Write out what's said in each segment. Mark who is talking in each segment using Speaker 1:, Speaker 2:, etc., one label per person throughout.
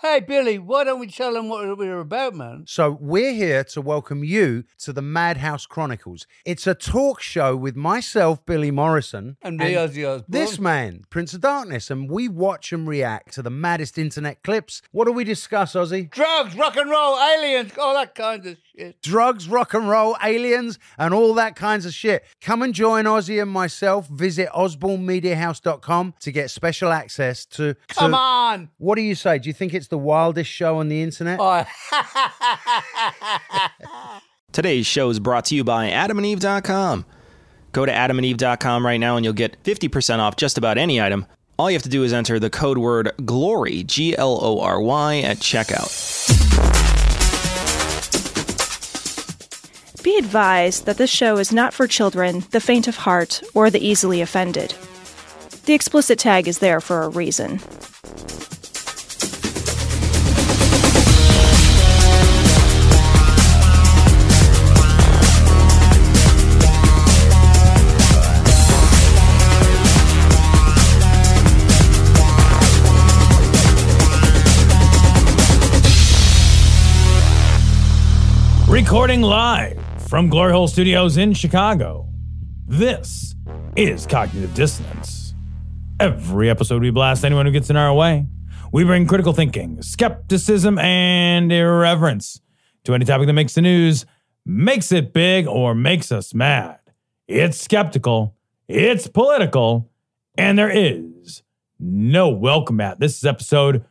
Speaker 1: Hey, Billy, why don't we tell them what we're about, man?
Speaker 2: So we're here to welcome you to the Madhouse Chronicles. It's a talk show with myself, Billy Morrison.
Speaker 1: And me, Ozzy Osbourne.
Speaker 2: This man, Prince of Darkness. And we watch and react to the maddest internet clips. What do we discuss, Ozzy?
Speaker 1: Drugs, rock and roll, aliens, all that kind of shit.
Speaker 2: Drugs, rock and roll, aliens, and all that kinds of shit. Come and join Ozzy and myself. Visit osbornemediahouse.com to get special access to...
Speaker 1: Come on!
Speaker 2: What do you say? Do you think it's the wildest show on the internet?
Speaker 1: Oh.
Speaker 3: Today's show is brought to you by adamandeve.com. Go to adamandeve.com right now and you'll get 50% off just about any item. All you have to do is enter the code word GLORY, Glory, at checkout.
Speaker 4: Be advised that this show is not for children, the faint of heart, or the easily offended. The explicit tag is there for a reason.
Speaker 5: Recording live from Glory Hole Studios in Chicago, this is Cognitive Dissonance. Every episode we blast anyone who gets in our way. We bring critical thinking, skepticism, and irreverence to any topic that makes the news, makes it big, or makes us mad. It's skeptical, it's political, and there is no welcome mat. This is episode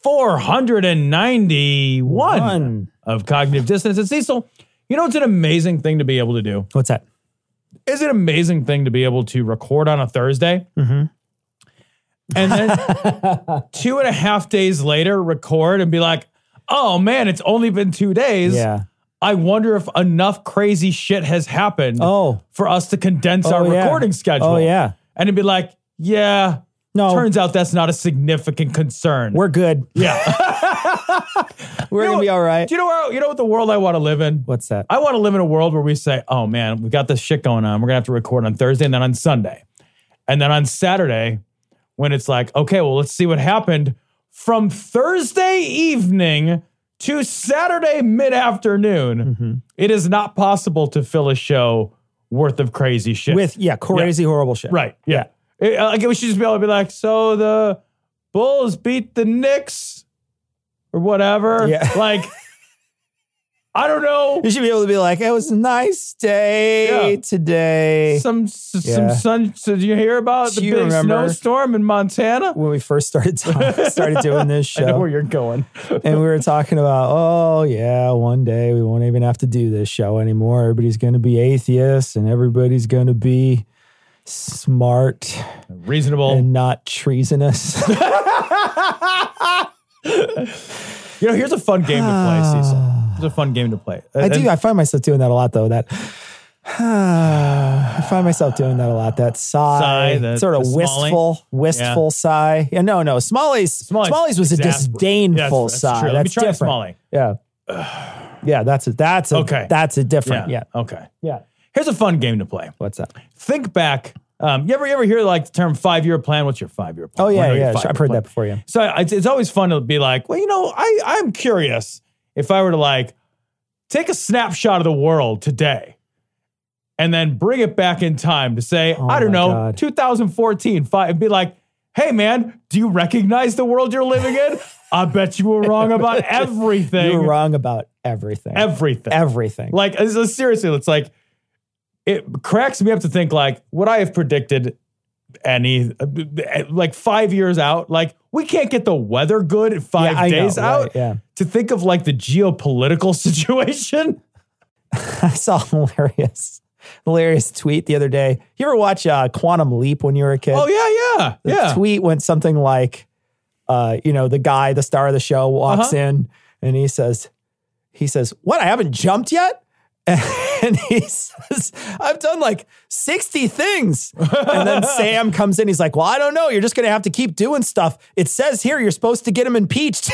Speaker 5: 491 of Cognitive Dissonance. And Cecil, you know it's an amazing thing to be able to do?
Speaker 6: What's that?
Speaker 5: It's an amazing thing to be able to record on a Thursday. Mm-hmm. And then 2.5 days later, record and be like, oh man, it's only been 2 days.
Speaker 6: Yeah.
Speaker 5: I wonder if enough crazy shit has happened for us to condense our recording schedule.
Speaker 6: Oh, yeah.
Speaker 5: And it'd be like, yeah, no. Turns out that's not a significant concern.
Speaker 6: We're good.
Speaker 5: Yeah.
Speaker 6: We're going to be all right.
Speaker 5: Do you know what the world I want to live in?
Speaker 6: What's that?
Speaker 5: I want to live in a world where we say, oh man, we got this shit going on. We're going to have to record on Thursday and then on Sunday. And then on Saturday, when it's like, okay, well, let's see what happened from Thursday evening to Saturday mid-afternoon. Mm-hmm. It is not possible to fill a show worth of crazy shit.
Speaker 6: With, crazy, horrible shit.
Speaker 5: Right, yeah. Like we should just be able to be like, so the Bulls beat the Knicks or whatever.
Speaker 6: Yeah.
Speaker 5: Like, I don't know.
Speaker 6: You should be able to be like, it was a nice day today.
Speaker 5: Some sun. So did you hear about the big snowstorm in Montana?
Speaker 6: When we first started doing this show.
Speaker 5: I know where you're going.
Speaker 6: And we were talking about, one day we won't even have to do this show anymore. Everybody's going to be atheists and everybody's going to be smart,
Speaker 5: reasonable,
Speaker 6: and not treasonous.
Speaker 5: Here's a fun game to play, Cecil. It's a fun game to play.
Speaker 6: I find myself doing that a lot, though. That sigh, that sort of wistful sigh. Yeah, no. Smalley's was a disdainful sigh.
Speaker 5: True.
Speaker 6: That's
Speaker 5: Let me try
Speaker 6: different.
Speaker 5: Smalley.
Speaker 6: Yeah, that's a different.
Speaker 5: Yeah. Okay. Yeah. Here's a fun game to play.
Speaker 6: What's that?
Speaker 5: Think back. You ever hear like the term 5-year plan? What's your 5-year plan?
Speaker 6: Oh yeah. I've heard that before. Yeah.
Speaker 5: So it's always fun to be like, well, I'm curious if I were to like take a snapshot of the world today and then bring it back in time to say, 2014, and be like, hey man, do you recognize the world you're living in? I bet you were wrong about everything.
Speaker 6: You were wrong about everything.
Speaker 5: Everything. Like seriously, it's like. It cracks me up to think like, would I have predicted like 5 years out? Like we can't get the weather good 5 days out.
Speaker 6: Right, yeah.
Speaker 5: To think of like the geopolitical situation.
Speaker 6: I saw a hilarious tweet the other day. You ever watch Quantum Leap when you were a kid?
Speaker 5: Oh yeah.
Speaker 6: The tweet went something like, the star of the show walks in and he says, what? I haven't jumped yet? And he says, I've done like 60 things. And then Sam comes in. He's like, well, I don't know. You're just going to have to keep doing stuff. It says here you're supposed to get him impeached.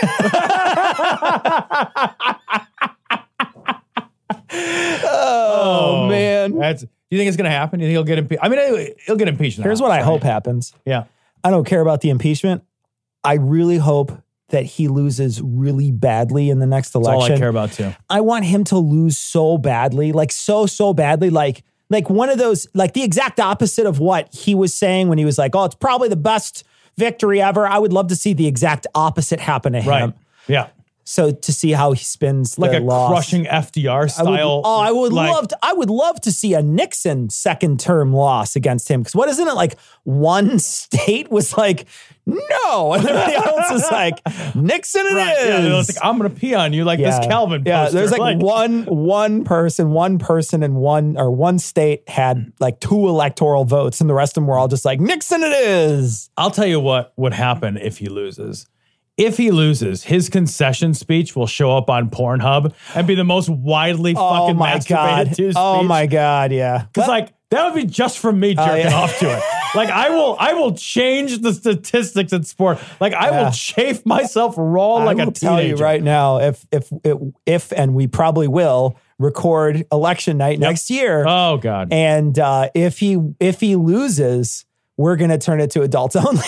Speaker 6: Oh, man.
Speaker 5: Do you think it's going to happen? Do you think he'll get impeached? I mean, he'll get impeached now.
Speaker 6: Here's what I hope happens.
Speaker 5: Yeah.
Speaker 6: I don't care about the impeachment. I really hope that he loses really badly in the next election.
Speaker 5: That's all I care about too.
Speaker 6: I want him to lose so badly, like so badly, like one of those, like the exact opposite of what he was saying when he was like, oh, it's probably the best victory ever. I would love to see the exact opposite happen to him.
Speaker 5: Right. Yeah.
Speaker 6: So to see how he spins
Speaker 5: like
Speaker 6: the
Speaker 5: a
Speaker 6: loss.
Speaker 5: crushing FDR style.
Speaker 6: I would love to see a Nixon second term loss against him. Because what isn't it like one state was like, no, and everybody else is like, Nixon it
Speaker 5: right.
Speaker 6: is.
Speaker 5: Yeah, it's like, I'm gonna pee on you like this Calvin poster.
Speaker 6: Yeah, there's like one person and one state had like 2 electoral votes, and the rest of them were all just like, Nixon it is.
Speaker 5: I'll tell you what would happen if he loses. If he loses, his concession speech will show up on Pornhub and be the most widely fucking masturbated to speech.
Speaker 6: Oh my God, yeah.
Speaker 5: Because like that would be just from me jerking off to it. Like I will change the statistics in sport. Like I will chafe myself raw like a teenager. I will tell you
Speaker 6: right now, if and we probably will record election night next year.
Speaker 5: Oh God.
Speaker 6: And if he loses, we're gonna turn it to adults only.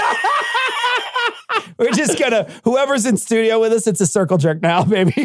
Speaker 6: We're just gonna, whoever's in studio with us, it's a circle jerk now, baby.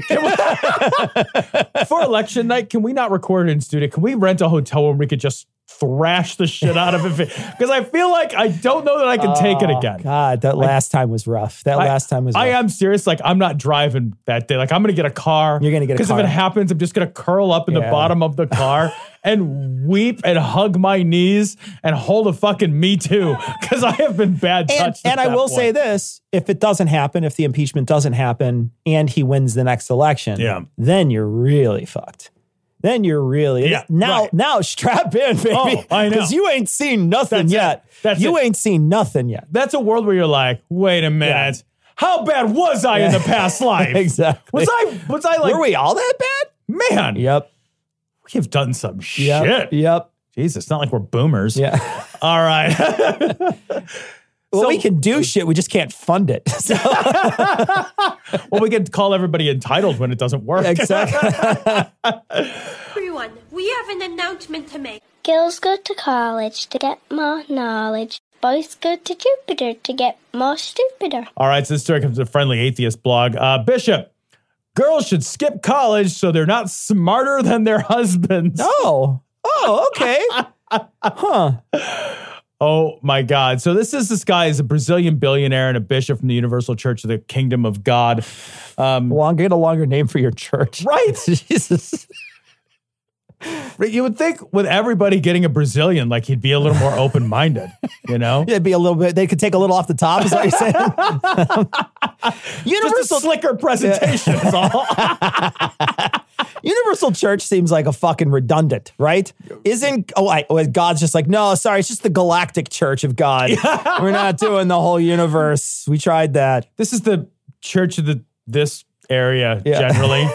Speaker 5: For election night, can we not record it in studio? Can we rent a hotel where we could just thrash the shit out of it? Because I feel like I don't know that I can take it again.
Speaker 6: God, that last time was rough. I
Speaker 5: am serious. Like, I'm not driving that day. Like, I'm going to get a car.
Speaker 6: You're going to get a car.
Speaker 5: Because if it happens, I'm just going to curl up in the bottom of the car and weep and hug my knees and hold a fucking Me Too. Because I have been bad touched.
Speaker 6: And I will say this, if it doesn't happen, if the impeachment doesn't happen and he wins the next election, then you're really fucked. Then you're really now strap in, baby.
Speaker 5: Oh, I know.
Speaker 6: Because you ain't seen nothing yet. You ain't seen nothing yet.
Speaker 5: That's a world where you're like, wait a minute. How bad was I in the past life?
Speaker 6: Exactly.
Speaker 5: Was I like,
Speaker 6: were we all that bad?
Speaker 5: Man.
Speaker 6: Yep.
Speaker 5: We have done some shit.
Speaker 6: Yep.
Speaker 5: Jesus, it's not like we're boomers.
Speaker 6: Yeah.
Speaker 5: All right.
Speaker 6: Well, we can do shit. We just can't fund it. So.
Speaker 5: Well, we can call everybody entitled when it doesn't work.
Speaker 6: Exactly.
Speaker 7: Everyone, we have an announcement to make.
Speaker 8: Girls go to college to get more knowledge. Boys go to Jupiter to get more stupider.
Speaker 5: All right, so this story comes from the Friendly Atheist blog. Bishop, girls should skip college so they're not smarter than their husbands.
Speaker 6: Oh, okay. Huh.
Speaker 5: Oh my God. So this guy is a Brazilian billionaire and a bishop from the Universal Church of the Kingdom of God.
Speaker 6: Get a longer name for your church.
Speaker 5: Right.
Speaker 6: Jesus.
Speaker 5: You would think with everybody getting a Brazilian, like he'd be a little more open-minded, you know?
Speaker 6: It'd be a little bit, they could take a little off the top, is what you're saying?
Speaker 5: Universal slicker presentation is all.
Speaker 6: Universal Church seems like a fucking redundant, right? God's just like, no, sorry, it's just the Galactic Church of God. We're not doing the whole universe. We tried that.
Speaker 5: This is the church of this area, generally.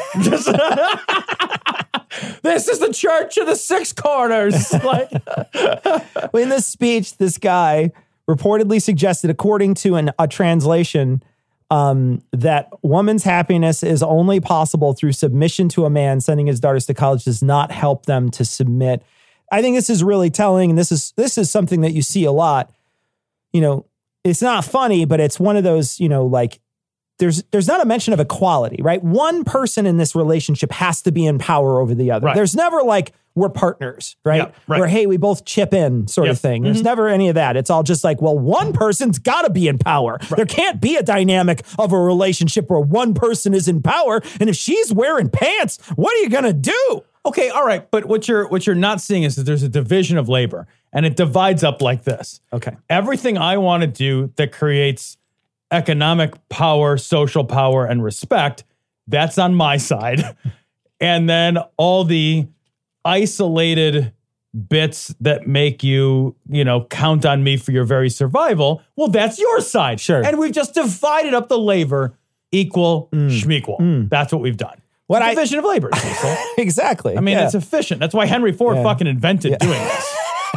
Speaker 5: This is the church of the six corners.
Speaker 6: In this speech, this guy reportedly suggested, according to a translation, that woman's happiness is only possible through submission to a man. Sending his daughters to college does not help them to submit. I think this is really telling, and this is something that you see a lot. You know, it's not funny, but it's one of those, you know, like there's not a mention of equality, right? One person in this relationship has to be in power over the other. Right. There's never like, we're partners, right?
Speaker 5: Yeah, right.
Speaker 6: Where, hey, we both chip in sort of thing. There's never any of that. It's all just like, well, one person's got to be in power. Right. There can't be a dynamic of a relationship where one person is in power. And if she's wearing pants, what are you going to do?
Speaker 5: Okay, all right. But what you're not seeing is that there's a division of labor and it divides up like this.
Speaker 6: Okay.
Speaker 5: Everything I want to do that creates economic power, social power, and respect, that's on my side. And then all the isolated bits that make you, count on me for your very survival, well, that's your side.
Speaker 6: Sure.
Speaker 5: And we've just divided up the labor equal schmequal. That's what we've done. Division of labor.
Speaker 6: Exactly.
Speaker 5: I mean, it's efficient. That's why Henry Ford fucking invented doing this.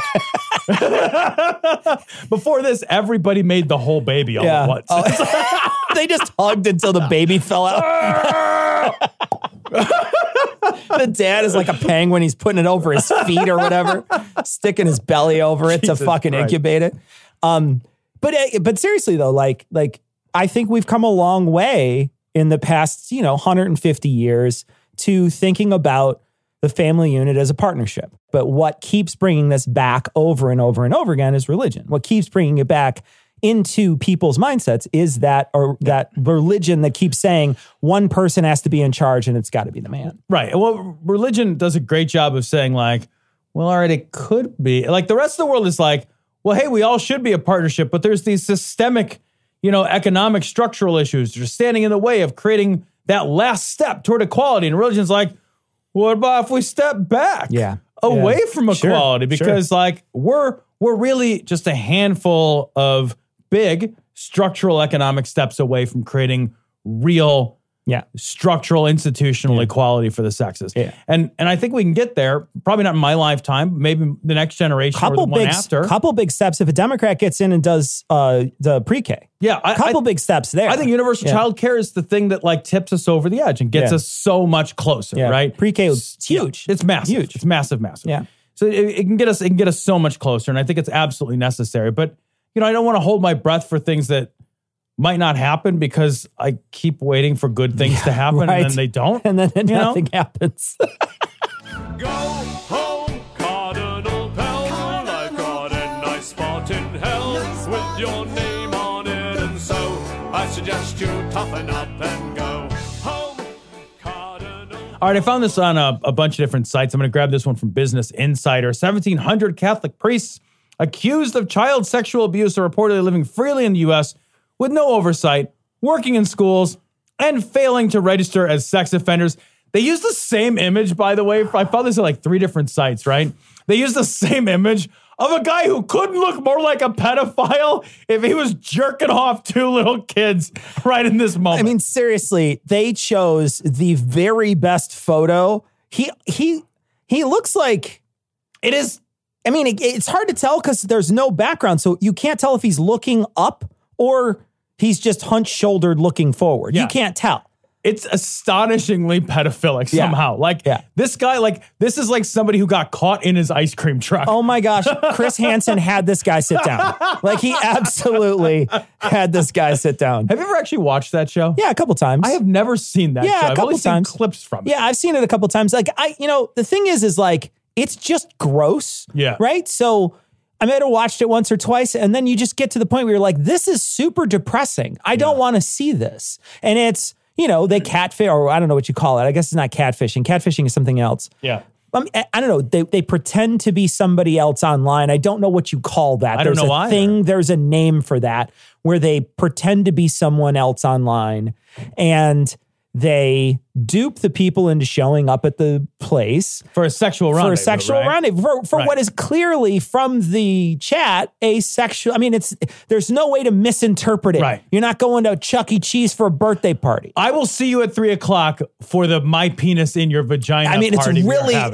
Speaker 5: Before this, everybody made the whole baby all at once.
Speaker 6: They just hugged until the baby fell out. The dad is like a penguin. He's putting it over his feet or whatever, sticking his belly over it to fucking incubate it. But seriously though, like I think we've come a long way in the past, 150 years to thinking about the family unit as a partnership. But what keeps bringing this back over and over and over again is religion. What keeps bringing it back into people's mindsets is that religion that keeps saying one person has to be in charge and it's got to be the man.
Speaker 5: Right. Well, religion does a great job of saying like, well, all right, it could be. Like the rest of the world is like, well, hey, we all should be a partnership, but there's these systemic, economic structural issues that are standing in the way of creating that last step toward equality. And religion's like, what about if we step back away from equality? Because like we're really just a handful of big structural economic steps away from creating real structural institutional equality for the sexes. Yeah. And I think we can get there, probably not in my lifetime, maybe the next generation or the one after.
Speaker 6: Couple big steps if a Democrat gets in and does the pre-K.
Speaker 5: Yeah.
Speaker 6: Couple big steps there.
Speaker 5: I think universal child care is the thing that like tips us over the edge and gets us so much closer, right?
Speaker 6: Pre-K is huge.
Speaker 5: It's massive.
Speaker 6: Huge.
Speaker 5: It's massive.
Speaker 6: Yeah.
Speaker 5: So it can get us so much closer. And I think it's absolutely necessary. But, I don't want to hold my breath for things that might not happen because I keep waiting for good things to happen and then they don't.
Speaker 6: And then nothing happens.
Speaker 9: Go home, Cardinal Pell. I've got a nice spot in hell with your name on it. And so I suggest you toughen up and go home, Cardinal.
Speaker 5: All right, I found this on a bunch of different sites. I'm going to grab this one from Business Insider. 1,700 Catholic priests accused of child sexual abuse are reportedly living freely in the U.S. with no oversight, working in schools, and failing to register as sex offenders. They use the same image, by the way. I found this at like 3 different sites, right? They use the same image of a guy who couldn't look more like a pedophile if he was jerking off 2 little kids right in this moment.
Speaker 6: I mean, seriously, they chose the very best photo. He looks like it is. I mean, it's hard to tell because there's no background. So you can't tell if he's looking up or he's just hunched-shouldered looking forward. You can't tell.
Speaker 5: It's astonishingly pedophilic somehow. This guy, this is like somebody who got caught in his ice cream truck.
Speaker 6: Oh my gosh. Chris Hansen had this guy sit down. He absolutely had this guy sit down.
Speaker 5: Have you ever actually watched that show?
Speaker 6: Yeah, a couple times.
Speaker 5: I have never seen that show.
Speaker 6: I've only
Speaker 5: seen clips from it.
Speaker 6: Yeah, I've seen it a couple times. The thing is it's just gross.
Speaker 5: Yeah.
Speaker 6: Right? So I might have watched it once or twice, and then you just get to the point where you're like, this is super depressing. I don't want to see this. And it's, they catfish, or I don't know what you call it. I guess it's not catfishing. Catfishing is something else.
Speaker 5: Yeah.
Speaker 6: I don't know. They pretend to be somebody else online. I don't know what you call that.
Speaker 5: I don't know either.
Speaker 6: There's a name for that, where they pretend to be someone else online, and they dupe the people into showing up at the place
Speaker 5: for a sexual rendezvous.
Speaker 6: For what is clearly from the chat a sexual. I mean, there's no way to misinterpret it.
Speaker 5: Right.
Speaker 6: You're not going to Chuck E. Cheese for a birthday party.
Speaker 5: I will see you at 3:00 for the my penis in your vagina.
Speaker 6: I mean,
Speaker 5: party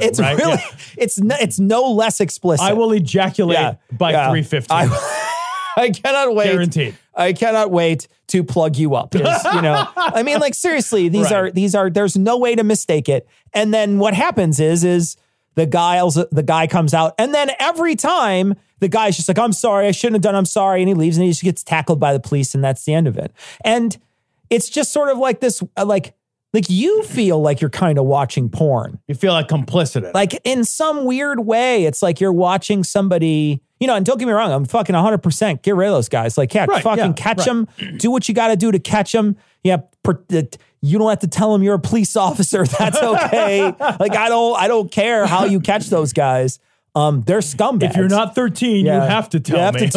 Speaker 6: it's no less explicit.
Speaker 5: I will ejaculate by 3:50.
Speaker 6: I cannot wait.
Speaker 5: Guaranteed.
Speaker 6: I cannot wait to plug you up. I mean, seriously, these are, there's no way to mistake it. And then what happens is the guy comes out, and then every time the guy's just like, I'm sorry, I shouldn't have done, I'm sorry. And he leaves and he just gets tackled by the police, and that's the end of it. And it's just sort of like this, you feel like you're kind of watching porn.
Speaker 5: You feel like complicit in it.
Speaker 6: In some weird way, it's like you're watching somebody, and don't get me wrong, I'm fucking 100% get rid of those guys. Catch them, do what you got to do to catch them. Yeah, you don't have to tell them you're a police officer. That's okay. I don't care how you catch those guys. They're scumbags.
Speaker 5: If you're not 13, you have to tell me.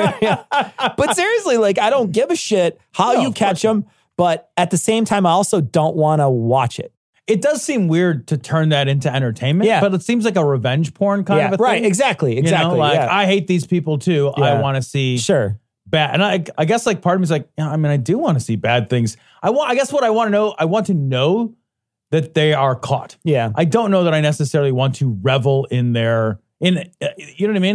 Speaker 6: But seriously, I don't give a shit how you catch them. But at the same time, I also don't want to watch it.
Speaker 5: It does seem weird to turn that into entertainment, but it seems like a revenge porn kind of a thing.
Speaker 6: Right, exactly.
Speaker 5: I hate these people too.
Speaker 6: Yeah.
Speaker 5: I want to see bad. And I guess part of me is I do want to see bad things. I guess what I want to know, I want to know that they are caught.
Speaker 6: Yeah.
Speaker 5: I don't know that I necessarily want to revel in you know what I mean?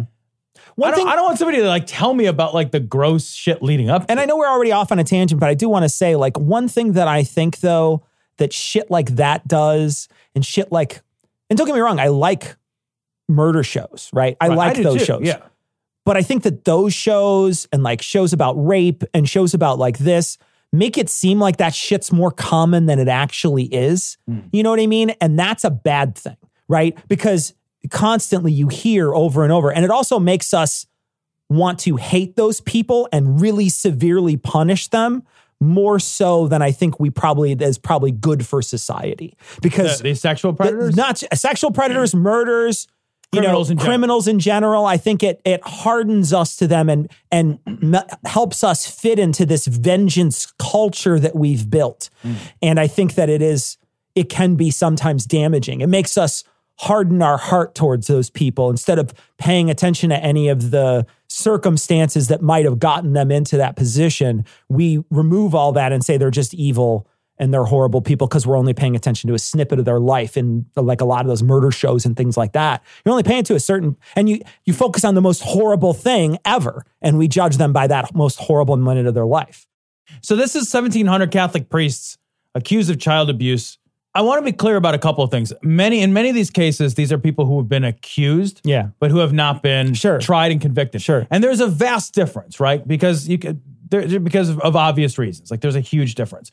Speaker 5: I don't want somebody to tell me about the gross shit leading up to
Speaker 6: And I know we're already off on a tangent, but I do want to say one thing that I think though that shit like that does, and shit and don't get me wrong, I like murder shows, right? I like those shows.
Speaker 5: Yeah.
Speaker 6: But I think that those shows and like shows about rape and shows about like this make it seem like that shit's more common than it actually is. You know what I mean? And that's a bad thing, right? Because constantly you hear over and over, and it also makes us want to hate those people and really severely punish them more so than I think is probably good for society. Because
Speaker 5: these sexual predators?
Speaker 6: Not sexual predators, murders, criminals in general. I think it hardens us to them and helps us fit into this vengeance culture that we've built. And I think that it can be sometimes damaging. It makes us harden our heart towards those people instead of paying attention to any of the circumstances that might have gotten them into that position. We remove all that and say they're just evil and they're horrible people because we're only paying attention to a snippet of their life in like a lot of those murder shows and things like that. You're only paying to a certain, and you focus on the most horrible thing ever, and we judge them by that most horrible minute of their life.
Speaker 5: So this is 1,700 Catholic priests accused of child abuse. I want to be clear about a couple of things. In many of these cases, these are people who have been accused, but who have not been tried and convicted. And there's a vast difference, right? Because because of obvious reasons. Like there's a huge difference.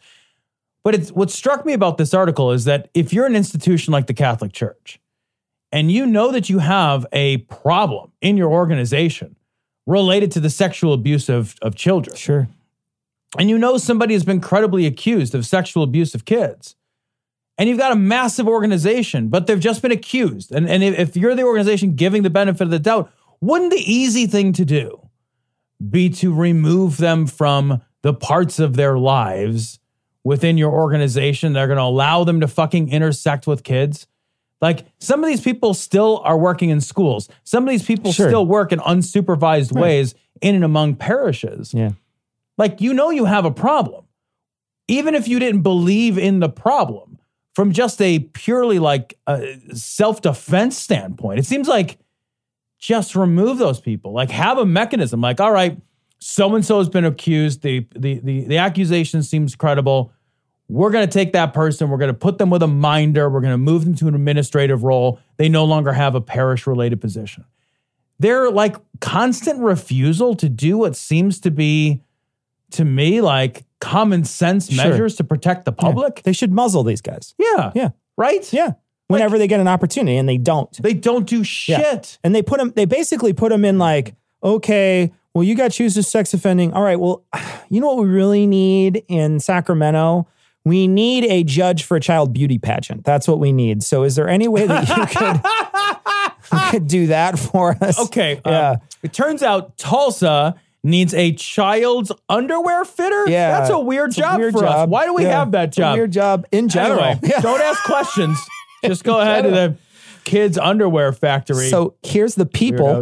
Speaker 5: But what struck me about this article is that if you're an institution like the Catholic Church, and you know that you have a problem in your organization related to the sexual abuse of children, and you know somebody has been credibly accused of sexual abuse of kids, and you've got a massive organization, but they've just been accused. And if you're the organization giving the benefit of the doubt, wouldn't the easy thing to do be to remove them from the parts of their lives within your organization that are going to allow them to fucking intersect with kids? Like some of these people still are working in schools. Some of these people still work in unsupervised ways in and among parishes. Like, you have a problem. Even if you didn't believe in the problem, from just a purely like self-defense standpoint, it seems like just remove those people. Like have a mechanism. Like, all right, so-and-so has been accused. The accusation seems credible. We're going to take that person. We're going to put them with a minder. We're going to move them to an administrative role. They no longer have a parish-related position. Their like constant refusal to do what seems to be, to me, like common sense measures to protect the public.
Speaker 6: They should muzzle these guys.
Speaker 5: Yeah. Right?
Speaker 6: Yeah. Whenever they get an opportunity, and they don't.
Speaker 5: They don't do shit.
Speaker 6: And they basically put them in like, okay, well, you got accused of sex offending. All right, well, you know what we really need in Sacramento? We need a judge for a child beauty pageant. That's what we need. So is there any way that you could do that for us?
Speaker 5: Okay. It turns out Tulsa needs a child's underwear fitter?
Speaker 6: Yeah.
Speaker 5: That's a weird job for us. Why do we have that job?
Speaker 6: It's a weird job in general.
Speaker 5: Anyway, don't ask questions. Just go ahead to the kids' underwear factory.
Speaker 6: So here's the people.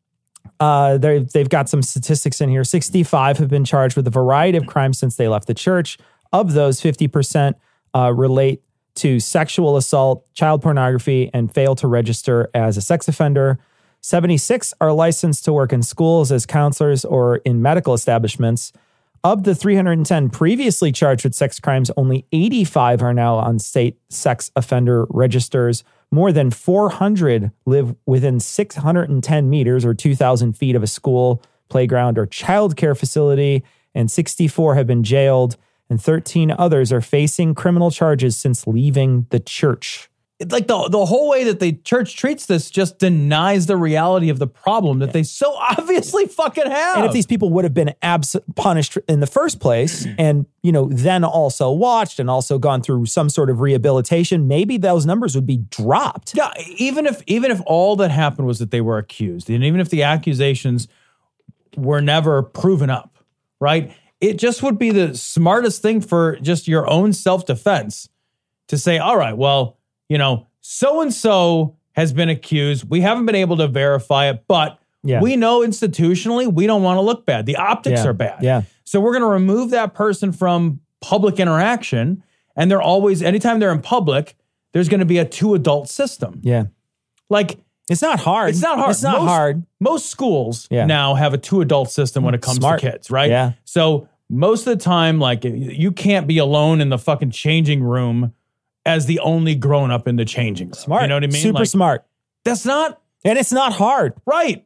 Speaker 6: They've got some statistics in here. 65 have been charged with a variety of crimes since they left the church. Of those, 50% relate to sexual assault, child pornography, and fail to register as a sex offender. 76 are licensed to work in schools as counselors or in medical establishments. Of the 310 previously charged with sex crimes, only 85 are now on state sex offender registers. More than 400 live within 610 meters or 2,000 feet of a school, playground, or childcare facility, and 64 have been jailed, and 13 others are facing criminal charges since leaving the church.
Speaker 5: It's like the whole way that the church treats this just denies the reality of the problem that they so obviously fucking have.
Speaker 6: And if these people would have been punished in the first place and, then also watched and also gone through some sort of rehabilitation, maybe those numbers would be dropped.
Speaker 5: Yeah, even if all that happened was that they were accused, and even if the accusations were never proven up, right? It just would be the smartest thing for just your own self-defense to say, all right, well, so-and-so has been accused. We haven't been able to verify it, but we know institutionally we don't want to look bad. The optics are bad.
Speaker 6: Yeah.
Speaker 5: So we're going to remove that person from public interaction. And they're always, anytime they're in public, there's going to be a 2-adult system.
Speaker 6: Yeah.
Speaker 5: Like,
Speaker 6: it's not hard.
Speaker 5: It's not hard. Most schools now have a 2-adult system when it comes to kids, right?
Speaker 6: Yeah.
Speaker 5: So most of the time, like, you can't be alone in the fucking changing room as the only grown up in the changing room.
Speaker 6: Smart.
Speaker 5: You know what I mean?
Speaker 6: Super smart.
Speaker 5: That's not.
Speaker 6: And it's not hard.
Speaker 5: Right.
Speaker 6: Yeah.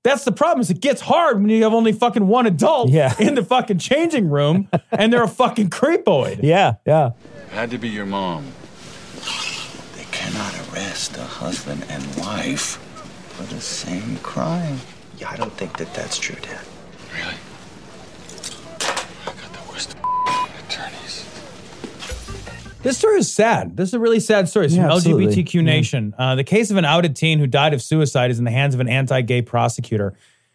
Speaker 5: That's the problem, is it gets hard when you have only fucking one adult in the fucking changing room and they're a fucking creepoid.
Speaker 6: Yeah.
Speaker 10: Had to be your mom. They cannot arrest a husband and wife for the same crime.
Speaker 11: Yeah, I don't think that's true, Dad.
Speaker 10: Really? I got the worst attorneys.
Speaker 5: This story is sad. This is a really sad story. It's from LGBTQ Nation. The case of an outed teen who died of suicide is in the hands of an anti-gay prosecutor.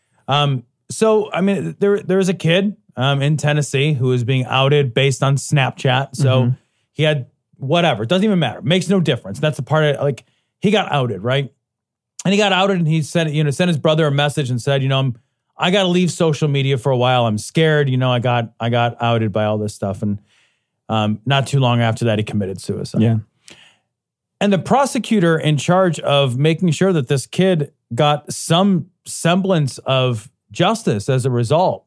Speaker 5: So, I mean, there was a kid in Tennessee who was being outed based on Snapchat. So he had whatever. It doesn't even matter. Makes no difference. That's the part of, like, he got outed, right? And he got outed and he said, sent his brother a message and said, I got to leave social media for a while. I'm scared. I got outed by all this stuff. And not too long after that, he committed suicide.
Speaker 6: Yeah.
Speaker 5: And the prosecutor in charge of making sure that this kid got some semblance of justice as a result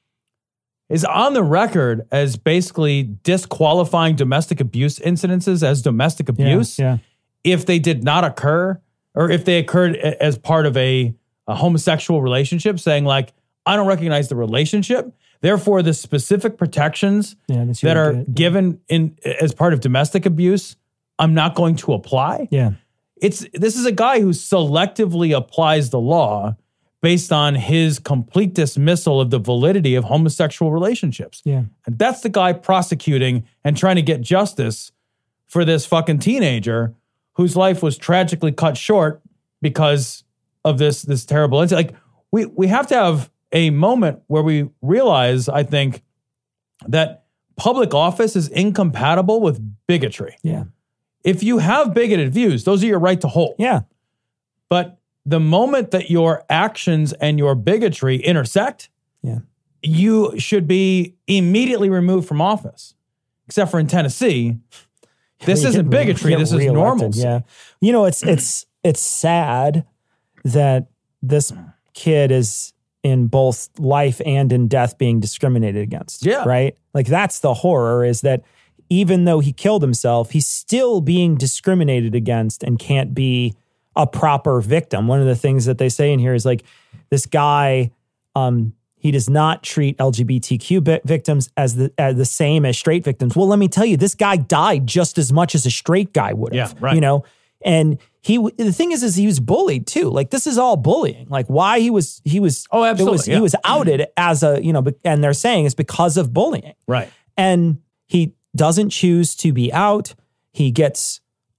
Speaker 5: is on the record as basically disqualifying domestic abuse incidences as domestic abuse if they did not occur, or if they occurred as part of a homosexual relationship, saying like, I don't recognize the relationship. Therefore, the specific protections that are given as part of domestic abuse, I'm not going to apply.
Speaker 6: Yeah.
Speaker 5: This is a guy who selectively applies the law based on his complete dismissal of the validity of homosexual relationships.
Speaker 6: Yeah.
Speaker 5: And that's the guy prosecuting and trying to get justice for this fucking teenager whose life was tragically cut short because of this terrible incident. Like, we have to have a moment where we realize, I think, that public office is incompatible with bigotry.
Speaker 6: Yeah.
Speaker 5: If you have bigoted views, those are your right to hold.
Speaker 6: Yeah.
Speaker 5: But the moment that your actions and your bigotry intersect, you should be immediately removed from office. Except for in Tennessee, this isn't bigotry. This is normal.
Speaker 6: Yeah. It's sad that this kid is in both life and in death being discriminated against.
Speaker 5: Yeah.
Speaker 6: Right? Like, that's the horror, is that even though he killed himself, he's still being discriminated against and can't be a proper victim. One of the things that they say in here is like, this guy, he does not treat LGBTQ victims as the same as straight victims. Well, let me tell you, this guy died just as much as a straight guy would have.
Speaker 5: Yeah, right.
Speaker 6: And the thing is he was bullied too. Like, this is all bullying. Like, why he was
Speaker 5: oh, absolutely,
Speaker 6: he was outed as a, and they're saying it's because of bullying.
Speaker 5: Right.
Speaker 6: And he doesn't choose to be out. He gets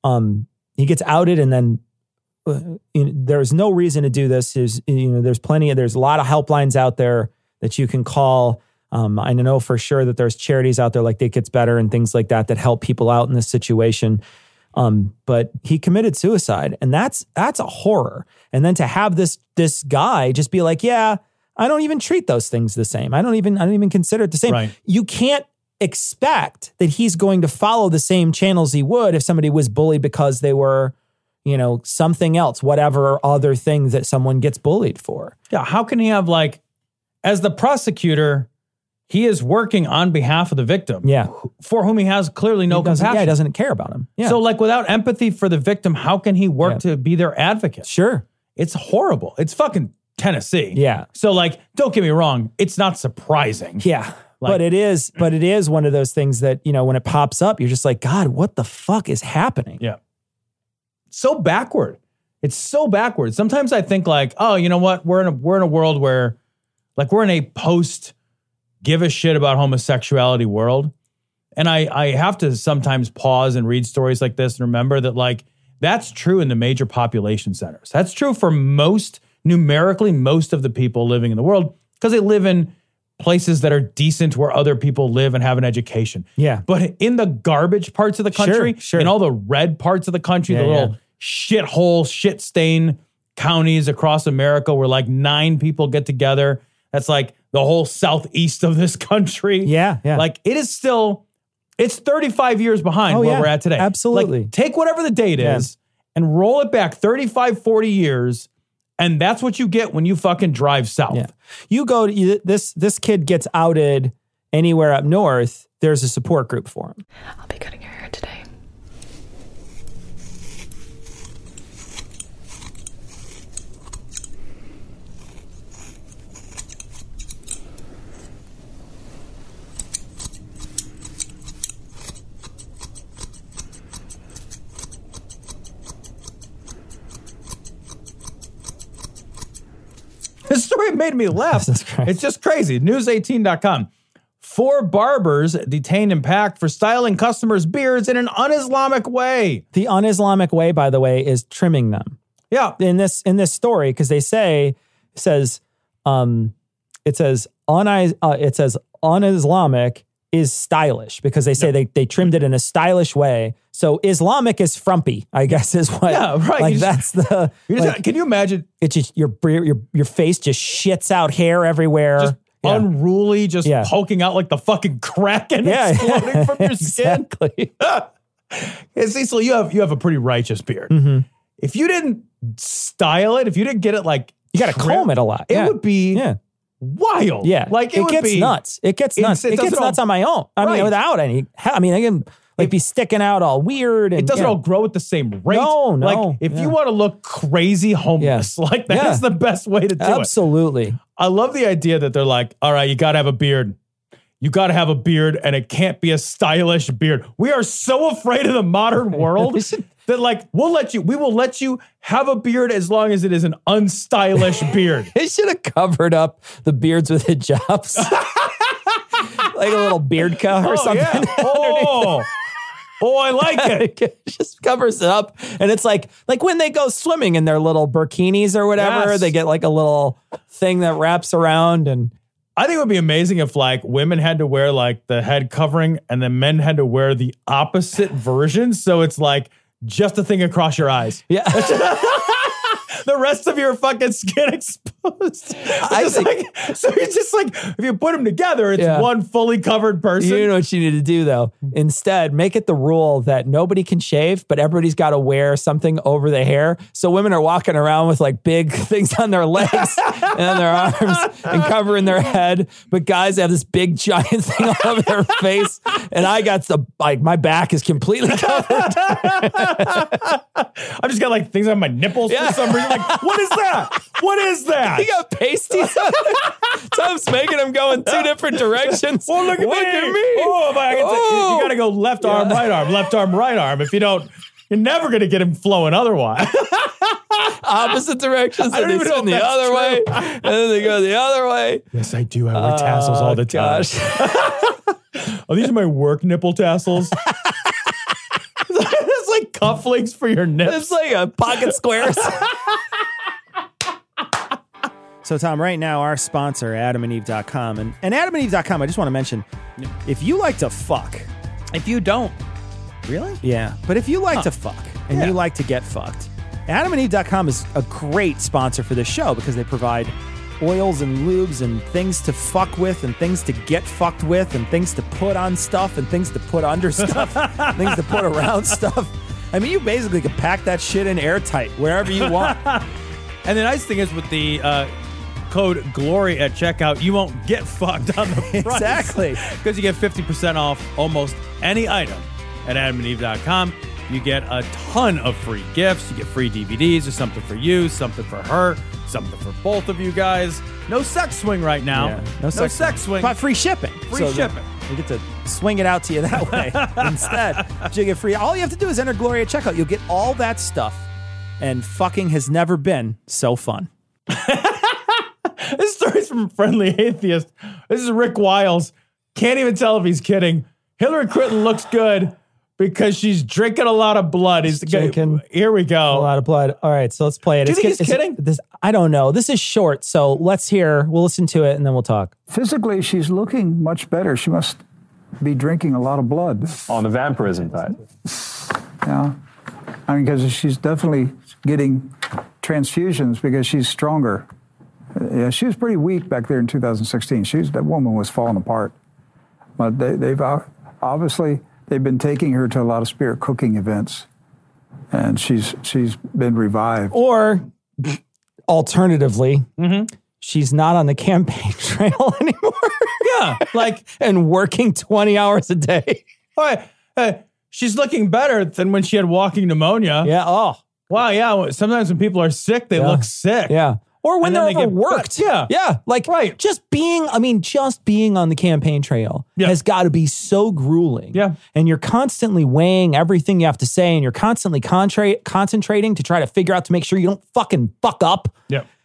Speaker 6: outed, and then there's no reason to do this. There's a lot of helplines out there that you can call. I know for sure that there's charities out there like It Gets Better and things like that help people out in this situation. But he committed suicide, and that's a horror. And then to have this guy just be like, yeah, I don't even treat those things the same. I don't even consider it the same.
Speaker 5: Right.
Speaker 6: You can't expect that he's going to follow the same channels he would if somebody was bullied because they were, something else, whatever other thing that someone gets bullied for.
Speaker 5: Yeah. How can he have, like, as the prosecutor, he is working on behalf of the victim.
Speaker 6: Yeah.
Speaker 5: For whom he has clearly no compassion.
Speaker 6: Yeah, he doesn't care about him. Yeah.
Speaker 5: So, like, without empathy for the victim, how can he work to be their advocate?
Speaker 6: Sure.
Speaker 5: It's horrible. It's fucking Tennessee.
Speaker 6: Yeah.
Speaker 5: So, like, don't get me wrong. It's not surprising.
Speaker 6: Yeah.
Speaker 5: Like,
Speaker 6: but it is one of those things that, when it pops up, you're just like, God, what the fuck is happening?
Speaker 5: Yeah. So backward. It's so backward. Sometimes I think, like, oh, you know what? We're in a world where, like, we're in a post give a shit about homosexuality world. And I have to sometimes pause and read stories like this and remember that, like, that's true in the major population centers. That's true for numerically most of the people living in the world, because they live in places that are decent where other people live and have an education.
Speaker 6: Yeah.
Speaker 5: But in the garbage parts of the country,
Speaker 6: Sure.
Speaker 5: in all the red parts of the country, the little shithole, shit-stain counties across America where, like, 9 people get together. That's like the whole southeast of this country.
Speaker 6: Yeah.
Speaker 5: Like, it's 35 years behind where we're at today.
Speaker 6: Absolutely.
Speaker 5: Like, take whatever the date is and roll it back 35, 40 years, and that's what you get when you fucking drive south.
Speaker 6: Yeah. You go to this kid gets outed anywhere up north, there's a support group for him.
Speaker 12: I'll be cutting your hair today.
Speaker 5: story made me laugh. It's just crazy. News18.com. 4 barbers detained and packed for styling customers' beards in an un-Islamic way.
Speaker 6: The un-Islamic way, by the way, is trimming them.
Speaker 5: Yeah.
Speaker 6: In this story, because it says un-Islamic is stylish, because they say they trimmed it in a stylish way. So Islamic is frumpy, I guess, is what.
Speaker 5: Yeah, right.
Speaker 6: Like that's the. Like,
Speaker 5: can you imagine?
Speaker 6: It's just your face just shits out hair everywhere.
Speaker 5: Just unruly, just poking out like the fucking Kraken exploding from your skin.
Speaker 6: Exactly.
Speaker 5: Hey, Cecil, you have a pretty righteous beard.
Speaker 6: Mm-hmm.
Speaker 5: If you didn't style it, if you didn't get it like
Speaker 6: you got to comb it a lot.
Speaker 5: It would be wild.
Speaker 6: Yeah,
Speaker 5: like
Speaker 6: it gets nuts. It gets nuts. It gets nuts on my own. I mean, without any. I mean, I can be sticking out all weird. And,
Speaker 5: it doesn't all grow at the same rate.
Speaker 6: No.
Speaker 5: Like if you want to look crazy homeless, like that's the best way to do it.
Speaker 6: Absolutely.
Speaker 5: I love the idea that they're like, all right, you got to have a beard. You got to have a beard, and it can't be a stylish beard. We are so afraid of the modern world that like we will let you have a beard as long as it is an unstylish beard.
Speaker 6: They should have covered up the beards with hijabs. Like a little beardka or something.
Speaker 5: Yeah. Oh, I like it.
Speaker 6: It just covers it up. And it's like when they go swimming in their little bikinis or whatever, they get like a little thing that wraps around. And
Speaker 5: I think it would be amazing if like women had to wear like the head covering and then men had to wear the opposite version. So it's like just a thing across your eyes.
Speaker 6: Yeah.
Speaker 5: The rest of your fucking skin exposed. So it's just like, if you put them together, it's one fully covered person.
Speaker 6: You know what you need to do, though? Instead, make it the rule that nobody can shave, but everybody's got to wear something over the hair. So women are walking around with like big things on their legs and on their arms and covering their head. But guys have this big giant thing all over their face. And I got my back is completely covered.
Speaker 5: I've just got like things on my nipples for some reason. Like, what is that? What is that?
Speaker 6: You got pasties on it. Tom's making them go in 2 different directions.
Speaker 5: Well, look at me. Oh, you got to go left arm, right arm, left arm, right arm. If you don't, you're never going to get him flowing otherwise.
Speaker 6: Opposite directions. And they spin the other way. And then they go the other way.
Speaker 5: Yes, I do. I wear tassels all the time. Oh, these are my work nipple tassels. It's like cufflinks for your nips.
Speaker 6: It's like a pocket squares. So, Tom, right now, our sponsor, AdamandEve.com. And AdamandEve.com, I just want to mention, if you like to fuck.
Speaker 5: If you don't.
Speaker 6: Really? Yeah. But if you like to fuck and you like to get fucked, AdamandEve.com is a great sponsor for this show because they provide oils and lubes and things to fuck with and things to get fucked with and things to put on stuff and things to put under stuff, things to put around stuff. I mean, you basically can pack that shit in airtight wherever you want.
Speaker 5: And the nice thing is with the code GLORY at checkout, you won't get fucked on the price.
Speaker 6: Exactly.
Speaker 5: Because you get 50% off almost any item at AdamandEve.com. You get a ton of free gifts. You get free DVDs. There's something for you, something for her, something for both of you guys. No sex swing right now.
Speaker 6: Yeah,
Speaker 5: no sex swing.
Speaker 6: But free shipping.
Speaker 5: Free shipping.
Speaker 6: You get to swing it out to you that way instead. You get free. All you have to do is enter GLORY at checkout. You'll get all that stuff. And fucking has never been so fun.
Speaker 5: This story's from Friendly Atheist. This is Rick Wiles. Can't even tell if he's kidding. Hillary Clinton looks good because she's drinking a lot of blood. He's drinking. Here we go.
Speaker 6: A lot of blood. All right, so let's play it.
Speaker 5: Do you think he's kidding?
Speaker 6: I don't know. This is short, so let's hear. We'll listen to it, and then we'll talk.
Speaker 12: Physically, she's looking much better. She must be drinking a lot of blood.
Speaker 13: On the vampirism side.
Speaker 12: Yeah. I mean, because she's definitely getting transfusions because she's stronger. Yeah, she was pretty weak back there in 2016. That woman was falling apart. But they've obviously been taking her to a lot of spirit cooking events, and she's been revived.
Speaker 6: Or alternatively, she's not on the campaign trail anymore.
Speaker 5: Yeah,
Speaker 6: and working 20 hours a day.
Speaker 5: All right. She's looking better than when she had walking pneumonia.
Speaker 6: Yeah. Oh.
Speaker 5: Wow. Yeah. Sometimes when people are sick, they look sick.
Speaker 6: Yeah. Or when they're overworked.
Speaker 5: Yeah.
Speaker 6: Yeah. Like just being on the campaign trail has got to be so grueling.
Speaker 5: Yeah.
Speaker 6: And you're constantly weighing everything you have to say and you're constantly concentrating to try to figure out to make sure you don't fucking fuck up.
Speaker 5: Yeah.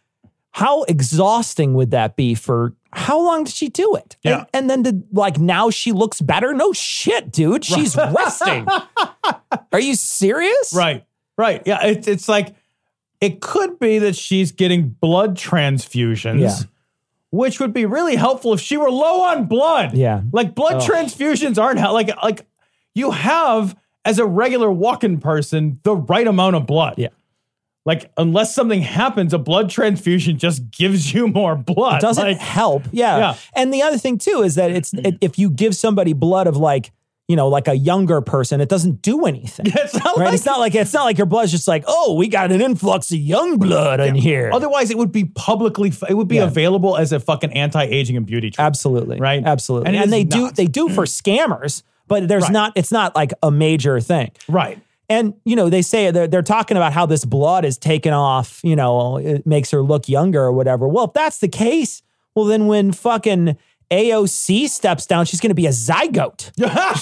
Speaker 6: how exhausting would that be for how long did she do it?
Speaker 5: Yeah.
Speaker 6: And then now she looks better? No shit, dude. She's resting. Are you serious?
Speaker 5: Right. Yeah. It's like, it could be that she's getting blood transfusions, which would be really helpful if she were low on blood.
Speaker 6: Yeah.
Speaker 5: Like blood transfusions aren't like you have as a regular walking person, the right amount of blood.
Speaker 6: Yeah.
Speaker 5: Like, unless something happens, a blood transfusion just gives you more blood.
Speaker 6: It doesn't help. Yeah. And the other thing too is that if you give somebody blood of like a younger person, it doesn't do anything.
Speaker 5: It's not
Speaker 6: right?
Speaker 5: like,
Speaker 6: it's not like your blood's just like, oh, we got an influx of young blood in here.
Speaker 5: Otherwise, it would be available as a fucking anti-aging and beauty treatment.
Speaker 6: Absolutely.
Speaker 5: Right?
Speaker 6: Absolutely.
Speaker 5: And
Speaker 6: they do for scammers, but it's not like a major thing.
Speaker 5: Right.
Speaker 6: And, they say they're talking about how this blood is taken off, it makes her look younger or whatever. Well, if that's the case, well, then when fucking AOC steps down, she's going to be a zygote.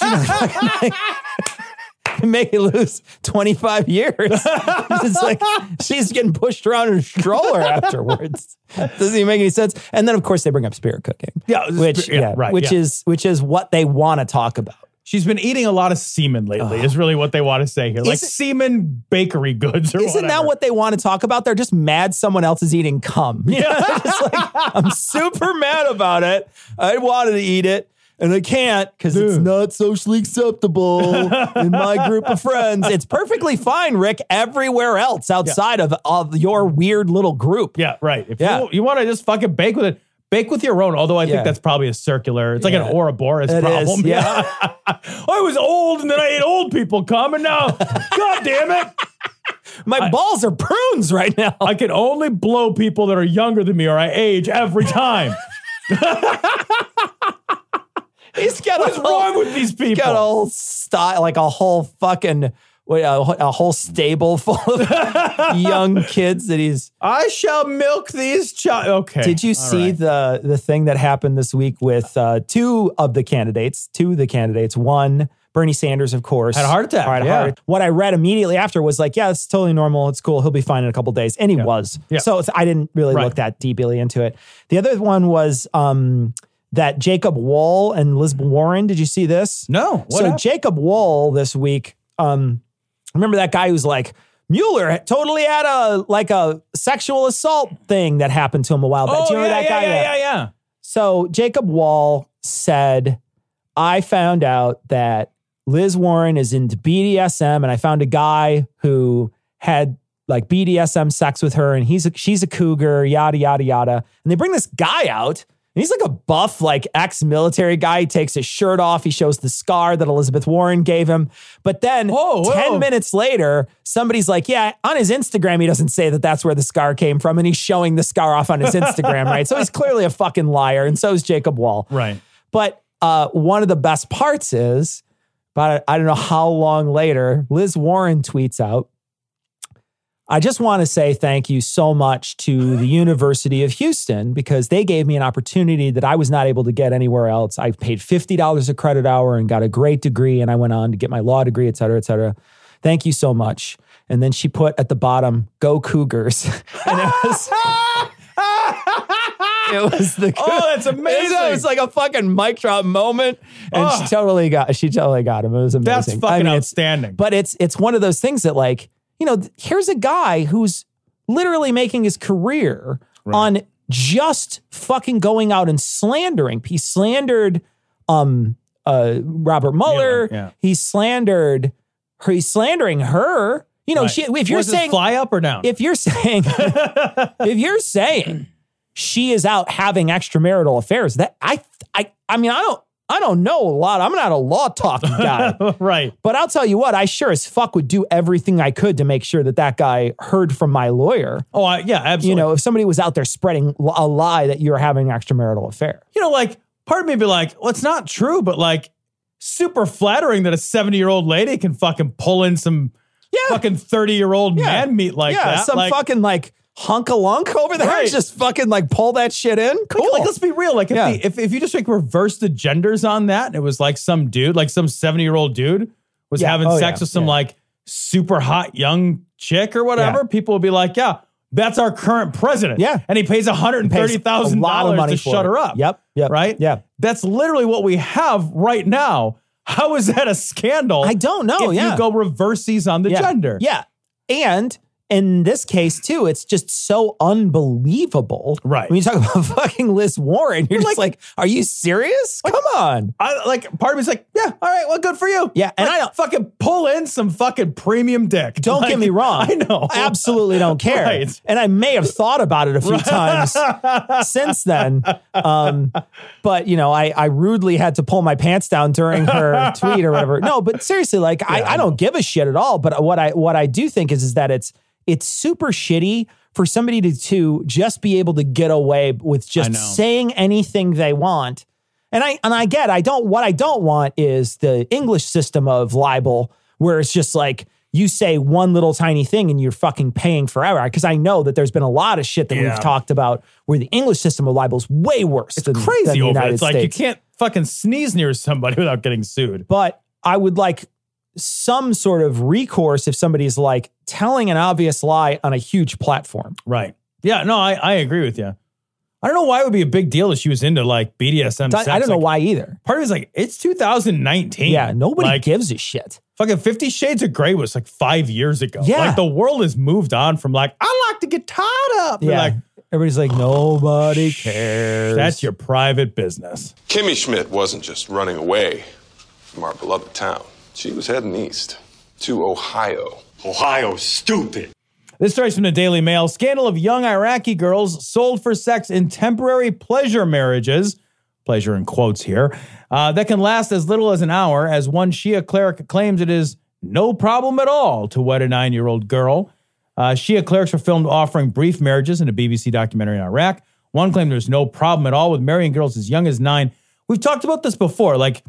Speaker 6: Make it lose 25 years. It's like she's getting pushed around in a stroller afterwards. Doesn't even make any sense. And then, of course, they bring up spirit cooking. Which is what they want to talk about.
Speaker 5: She's been eating a lot of semen lately, is really what they want to say here. Like semen bakery goods or
Speaker 6: Isn't that what they want to talk about? They're just mad someone else is eating cum.
Speaker 5: Yeah.
Speaker 6: Just like, I'm super mad about it. I wanted to eat it, and I can't because it's not socially acceptable in my group of friends. It's perfectly fine, Rick, everywhere else outside of your weird little group.
Speaker 5: Yeah, right. If you want to just fucking bake with it, bake with your own, although I think that's probably a circular. It's like an Ouroboros problem.
Speaker 6: Yeah.
Speaker 5: I was old and then I ate old people cum and now, God damn it.
Speaker 6: My balls are prunes right now.
Speaker 5: I can only blow people that are younger than me or I age every time. What's wrong with these people?
Speaker 6: He's got a whole style, like a whole fucking... a whole stable full of young kids that he's...
Speaker 5: I shall milk these Okay.
Speaker 6: Did you see the thing that happened this week with two of the candidates? One, Bernie Sanders, of course.
Speaker 5: Had a heart attack.
Speaker 6: What I read immediately after was like, yeah, it's totally normal. It's cool. He'll be fine in a couple days. And he was. Yeah. So I didn't really look that deeply into it. The other one was... that Jacob Wohl and Liz Warren. Did you see this?
Speaker 5: No.
Speaker 6: What happened? Jacob Wohl this week... remember that guy who's like, Mueller totally had a sexual assault thing that happened to him a while back. Do you remember that guy?
Speaker 5: Yeah.
Speaker 6: So Jacob Wohl said, I found out that Liz Warren is into BDSM and I found a guy who had like BDSM sex with her and she's a cougar, yada, yada, yada. And they bring this guy out. And he's like a buff, like ex-military guy. He takes his shirt off. He shows the scar that Elizabeth Warren gave him. But then 10 minutes later, somebody's like, yeah, on his Instagram, he doesn't say that that's where the scar came from. And he's showing the scar off on his Instagram, right? So he's clearly a fucking liar. And so is Jacob Wohl.
Speaker 5: Right.
Speaker 6: But one of the best parts is, about I don't know how long later, Liz Warren tweets out, I just want to say thank you so much to the University of Houston because they gave me an opportunity that I was not able to get anywhere else. I paid $50 a credit hour and got a great degree, and I went on to get my law degree, et cetera, et cetera. Thank you so much. And then she put at the bottom, go Cougars. And it was... It was the
Speaker 5: that's amazing.
Speaker 6: It was like a fucking mic drop moment, and she totally got him. It was amazing.
Speaker 5: That's fucking outstanding.
Speaker 6: But it's one of those things that, like, you know, here's a guy who's literally making his career on just fucking going out and slandering. He slandered Robert Mueller.
Speaker 5: Yeah.
Speaker 6: He's slandering her. You know, if you're saying
Speaker 5: fly up or down,
Speaker 6: if you're saying she is out having extramarital affairs, that I mean, I don't know a lot. I'm not a law talking guy.
Speaker 5: Right.
Speaker 6: But I'll tell you what, I sure as fuck would do everything I could to make sure that guy heard from my lawyer.
Speaker 5: Oh, yeah, absolutely.
Speaker 6: You know, if somebody was out there spreading a lie that you're having an extramarital affair.
Speaker 5: You know, like, part of me would be like, well, it's not true, but like, super flattering that a 70-year-old lady can fucking pull in some fucking 30-year-old man meat like that.
Speaker 6: Yeah, some like, fucking like hunk-a-lunk over there and just fucking like pull that shit in. Cool.
Speaker 5: Like, let's be real. Like if you just like reverse the genders on that and it was like some dude, like some 70-year-old dude was having sex with some like super hot young chick or whatever, people would be like, yeah, That's our current president.
Speaker 6: Yeah.
Speaker 5: And he pays $130,000 to shut her up.
Speaker 6: Yep.
Speaker 5: Right?
Speaker 6: Yeah.
Speaker 5: That's literally what we have right now. How is that a scandal?
Speaker 6: I don't know.
Speaker 5: If you go reversies on the gender.
Speaker 6: Yeah. And in this case, too, it's just so unbelievable.
Speaker 5: Right.
Speaker 6: When you talk about fucking Liz Warren, you're just like, are you serious? Come on.
Speaker 5: Part of me's like, yeah, all right, well, good for you.
Speaker 6: Yeah. And
Speaker 5: I don't fucking pull in some fucking premium dick.
Speaker 6: Don't get me wrong.
Speaker 5: I know.
Speaker 6: I absolutely don't care.
Speaker 5: Right.
Speaker 6: And I may have thought about it a few times since then. But, you know, I rudely had to pull my pants down during her tweet or whatever. No, but seriously, like, I don't give a shit at all. But what I do think is that it's super shitty for somebody to just be able to get away with just saying anything they want. And I get, what I don't want is the English system of libel, where it's just like, you say one little tiny thing and you're fucking paying forever. Because I know that there's been a lot of shit that we've talked about where the English system of libel is way worse than
Speaker 5: crazy
Speaker 6: the
Speaker 5: over
Speaker 6: United
Speaker 5: it. It's like,
Speaker 6: States.
Speaker 5: you can't fucking sneeze near somebody without getting sued.
Speaker 6: But I would like some sort of recourse if somebody's like telling an obvious lie on a huge platform.
Speaker 5: Right. Yeah, no, I agree with you. I don't know why it would be a big deal if she was into like BDSM sex.
Speaker 6: I don't know why either.
Speaker 5: Part of it's like, it's 2019.
Speaker 6: Yeah, nobody gives a shit.
Speaker 5: Fucking 50 Shades of Grey was like 5 years ago.
Speaker 6: Yeah.
Speaker 5: Like the world has moved on from like, I like to get tied up.
Speaker 6: Yeah.
Speaker 5: Like,
Speaker 6: everybody's like, nobody cares.
Speaker 5: That's your private business.
Speaker 13: Kimmy Schmidt wasn't just running away from our beloved town. She was heading east to Ohio. Ohio's stupid.
Speaker 5: This story's from the Daily Mail. Scandal of young Iraqi girls sold for sex in temporary pleasure marriages, pleasure in quotes here, that can last as little as an hour, as one Shia cleric claims it is no problem at all to wed a 9-year-old girl. Shia clerics were filmed offering brief marriages in a BBC documentary in Iraq. One claimed there's no problem at all with marrying girls as young as 9. We've talked about this before, like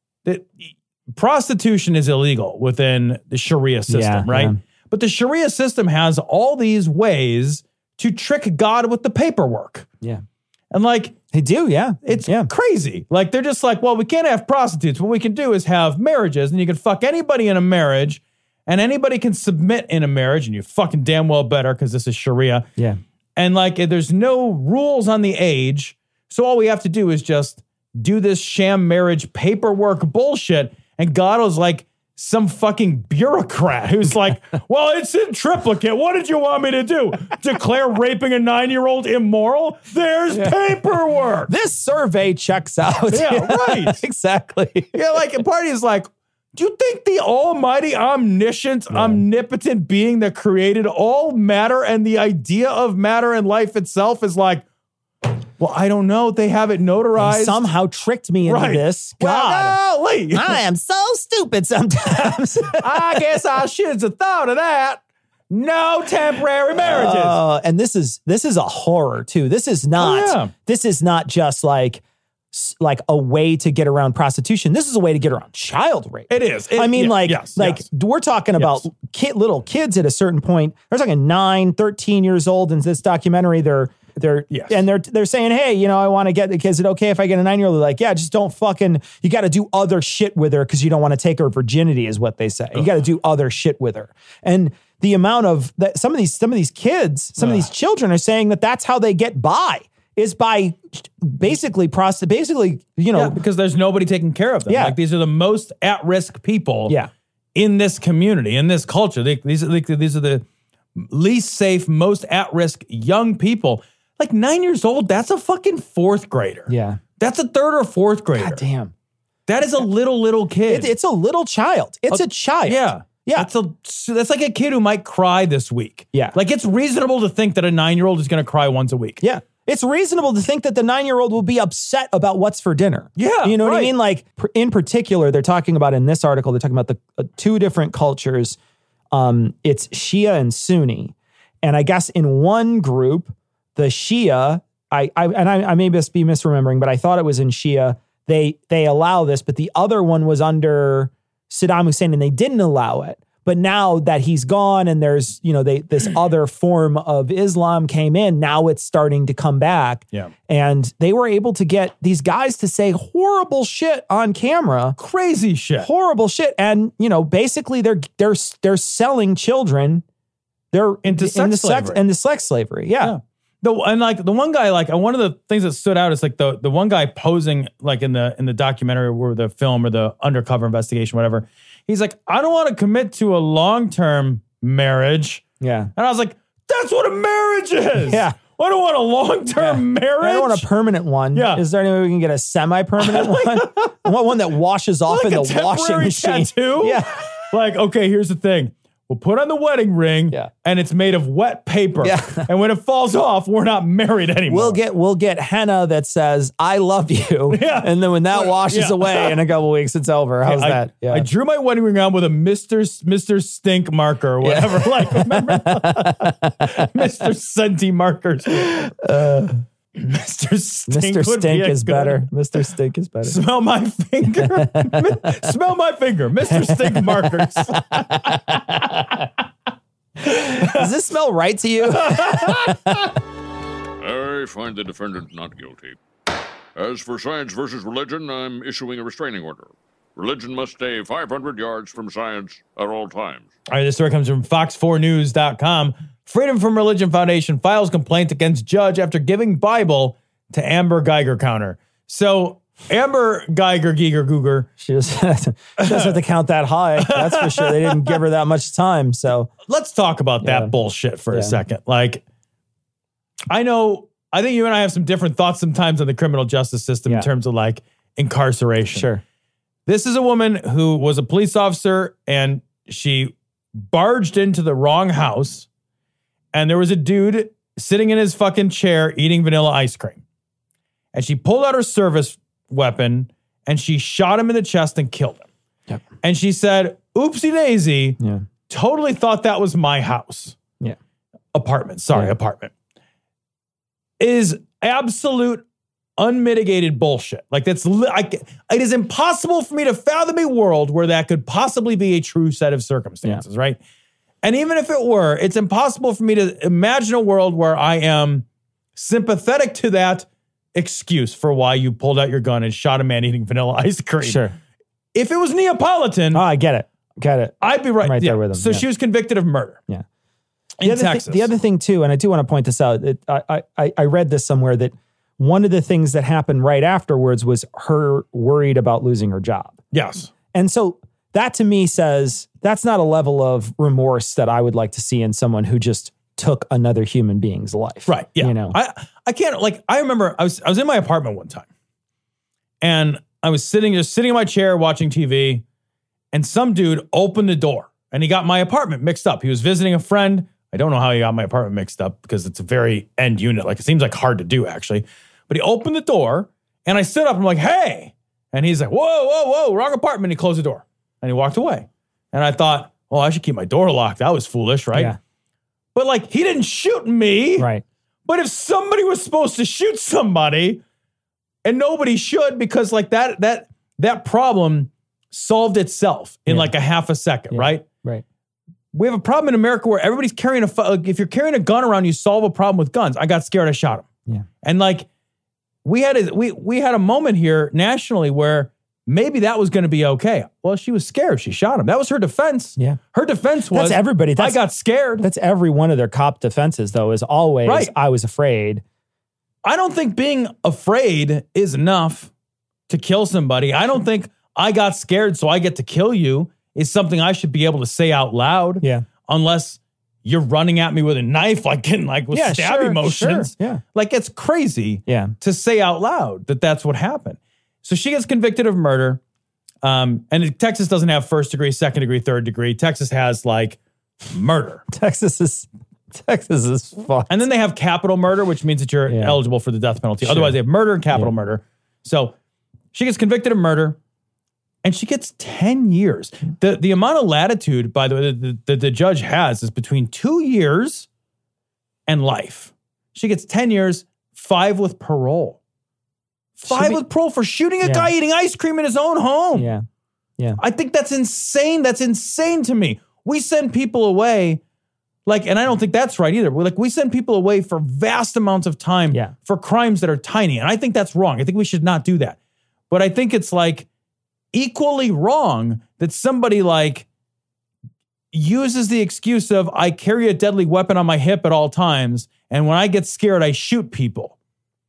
Speaker 5: prostitution is illegal within the Sharia system, right? Yeah. But the Sharia system has all these ways to trick God with the paperwork.
Speaker 6: Yeah.
Speaker 5: And like,
Speaker 6: they do, yeah.
Speaker 5: It's crazy. Like, they're just like, well, we can't have prostitutes. What we can do is have marriages, and you can fuck anybody in a marriage, and anybody can submit in a marriage, and you fucking damn well better, because this is Sharia.
Speaker 6: Yeah.
Speaker 5: And like, there's no rules on the age, so all we have to do is just do this sham marriage paperwork bullshit, and God was like, some fucking bureaucrat who's like, well, it's in triplicate. What did you want me to do? Declare raping a 9-year-old immoral? There's paperwork.
Speaker 6: This survey checks out.
Speaker 5: Yeah, right.
Speaker 6: Exactly.
Speaker 5: Yeah, like, a party is like, do you think the almighty, omniscient, omnipotent being that created all matter and the idea of matter and life itself is like, well, I don't know. They have it notarized.
Speaker 6: They somehow tricked me into this. God.
Speaker 5: Well,
Speaker 6: I am so stupid sometimes.
Speaker 5: I guess I should have thought of that. No temporary marriages.
Speaker 6: And this is a horror too. This is not just like a way to get around prostitution. This is a way to get around child rape.
Speaker 5: It is.
Speaker 6: We're talking about little kids at a certain point. They're talking 9, 13 years old in this documentary. They're saying, hey, you know, I want to get the kids. Is it okay if I get a 9-year-old? They're like, yeah, just don't fucking, you got to do other shit with her because you don't want to take her virginity is what they say. You got to do other shit with her. And the amount of that, some of these kids, some of these children are saying that that's how they get by is by basically, you know.
Speaker 5: Yeah, because there's nobody taking care of them.
Speaker 6: Yeah.
Speaker 5: Like, these are the most at-risk people in this community, in this culture. These are the least safe, most at-risk young people. Like 9 years old, that's a fucking 4th grader.
Speaker 6: Yeah.
Speaker 5: That's a 3rd or 4th grader.
Speaker 6: God damn.
Speaker 5: That is a little kid.
Speaker 6: It's a little child. It's a child.
Speaker 5: Yeah. Yeah. That's like a kid who might cry this week.
Speaker 6: Yeah.
Speaker 5: Like, it's reasonable to think that a 9-year-old is going to cry once a week.
Speaker 6: Yeah. It's reasonable to think that the 9-year-old will be upset about what's for dinner.
Speaker 5: Yeah.
Speaker 6: You know what I mean? Like, in particular, they're talking about in this article, they're talking about the 2 different cultures. It's Shia and Sunni. And I guess in one group, the Shia, I may just be misremembering, but I thought it was in Shia. They allow this, but the other one was under Saddam Hussein and they didn't allow it. But now that he's gone and there's, you know, this other form of Islam came in, now it's starting to come back.
Speaker 5: Yeah.
Speaker 6: And they were able to get these guys to say horrible shit on camera.
Speaker 5: Crazy shit.
Speaker 6: Horrible shit. And, you know, basically they're selling children They're
Speaker 5: into sex slavery.
Speaker 6: Into sex slavery. Yeah.
Speaker 5: The one guy, like one of the things that stood out is like the one guy posing like in the documentary or the film or the undercover investigation, whatever. He's like, I don't want to commit to a long-term marriage.
Speaker 6: Yeah.
Speaker 5: And I was like, that's what a marriage is.
Speaker 6: Yeah.
Speaker 5: I don't want a long-term marriage.
Speaker 6: I don't want a permanent one.
Speaker 5: Yeah.
Speaker 6: Is there any way we can get a semi-permanent one? I want one that washes off
Speaker 5: like
Speaker 6: in
Speaker 5: a
Speaker 6: the washing
Speaker 5: temporary
Speaker 6: machine.
Speaker 5: Tattoo?
Speaker 6: Yeah.
Speaker 5: Like, okay, here's the thing. We'll put on the wedding ring, and it's made of wet paper.
Speaker 6: Yeah.
Speaker 5: And when it falls off, we're not married anymore.
Speaker 6: We'll get henna that says "I love you," and then when that washes away in a couple weeks, it's over. How's that? Yeah.
Speaker 5: I drew my wedding ring on with a Mr. Stink marker or whatever. Like, remember Mr. Senti markers. Mr. Stink.
Speaker 6: Mr. Stink is better. Mr. Stink is better.
Speaker 5: Smell my finger. Smell my finger. Mr. Stink markers.
Speaker 6: Does this smell right to you?
Speaker 14: I find the defendant not guilty. As for science versus religion, I'm issuing a restraining order. Religion must stay 500 yards from science at all times.
Speaker 5: All right, this story comes from Fox4News.com. Freedom from Religion Foundation files complaint against judge after giving Bible to Amber Geiger counter. So Amber Geiger,
Speaker 6: she doesn't have to count that high. That's for sure. They didn't give her that much time. So
Speaker 5: let's talk about that bullshit for a second. Like, I think you and I have some different thoughts sometimes on the criminal justice system in terms of like incarceration.
Speaker 6: Sure.
Speaker 5: This is a woman who was a police officer and she barged into the wrong house. And there was a dude sitting in his fucking chair eating vanilla ice cream. And she pulled out her service weapon and she shot him in the chest and killed him.
Speaker 6: Yep.
Speaker 5: And she said, oopsie daisy, totally thought that was my house.
Speaker 6: Yeah.
Speaker 5: Apartment. Is absolute unmitigated bullshit. Like it is impossible for me to fathom a world where that could possibly be a true set of circumstances, right? And even if it were, it's impossible for me to imagine a world where I am sympathetic to that excuse for why you pulled out your gun and shot a man eating vanilla ice cream.
Speaker 6: Sure.
Speaker 5: If it was Neapolitan.
Speaker 6: Oh, I get it.
Speaker 5: I'd be right.
Speaker 6: I'm right there with him.
Speaker 5: So she was convicted of murder.
Speaker 6: Yeah.
Speaker 5: In Texas.
Speaker 6: The other thing too, and I do want to point this out, I read this somewhere that one of the things that happened right afterwards was her worried about losing her job.
Speaker 5: Yes.
Speaker 6: And so that to me says that's not a level of remorse that I would like to see in someone who just took another human being's life.
Speaker 5: Right. Yeah.
Speaker 6: You know,
Speaker 5: I can't, like, I remember I was in my apartment one time and I was sitting in my chair watching TV and some dude opened the door and he got my apartment mixed up. He was visiting a friend. I don't know how he got my apartment mixed up because it's a very end unit. Like, it seems like hard to do actually, but he opened the door and I stood up and I'm like, hey, and he's like, whoa, wrong apartment. He closed the door and he walked away. And I thought, oh, I should keep my door locked. That was foolish, right?
Speaker 6: Yeah.
Speaker 5: But like, he didn't shoot me.
Speaker 6: Right.
Speaker 5: But if somebody was supposed to shoot somebody, and nobody should, because like that problem solved itself in like a half a second, right?
Speaker 6: Right.
Speaker 5: We have a problem in America where everybody's carrying if you're carrying a gun around, you solve a problem with guns. I got scared, I shot him.
Speaker 6: Yeah.
Speaker 5: And like, we had a moment here nationally where maybe that was going to be okay. Well, she was scared. She shot him. That was her defense.
Speaker 6: Yeah.
Speaker 5: Her defense was,
Speaker 6: that's everybody.
Speaker 5: I got scared.
Speaker 6: That's every one of their cop defenses, though, is always,
Speaker 5: right.
Speaker 6: I was afraid.
Speaker 5: I don't think being afraid is enough to kill somebody. I don't think I got scared, so I get to kill you is something I should be able to say out loud.
Speaker 6: Yeah.
Speaker 5: Unless you're running at me with a knife, like getting like with stabby motions.
Speaker 6: Sure. Yeah.
Speaker 5: Like, it's crazy to say out loud that that's what happened. So she gets convicted of murder. And Texas doesn't have first degree, second degree, third degree. Texas has like murder.
Speaker 6: Texas is fucked.
Speaker 5: And then they have capital murder, which means that you're eligible for the death penalty.
Speaker 6: Sure.
Speaker 5: Otherwise, they have murder and capital murder. So she gets convicted of murder and she gets 10 years. The amount of latitude, by the way, that the judge has is between 2 years and life. She gets 10 years, 5 with parole. 5 with parole for shooting a guy eating ice cream in his own home.
Speaker 6: Yeah. Yeah.
Speaker 5: I think that's insane. That's insane to me. We send people away, like, and I don't think that's right either. We send people away for vast amounts of time for crimes that are tiny. And I think that's wrong. I think we should not do that. But I think it's like equally wrong that somebody like uses the excuse of, I carry a deadly weapon on my hip at all times, and when I get scared, I shoot people.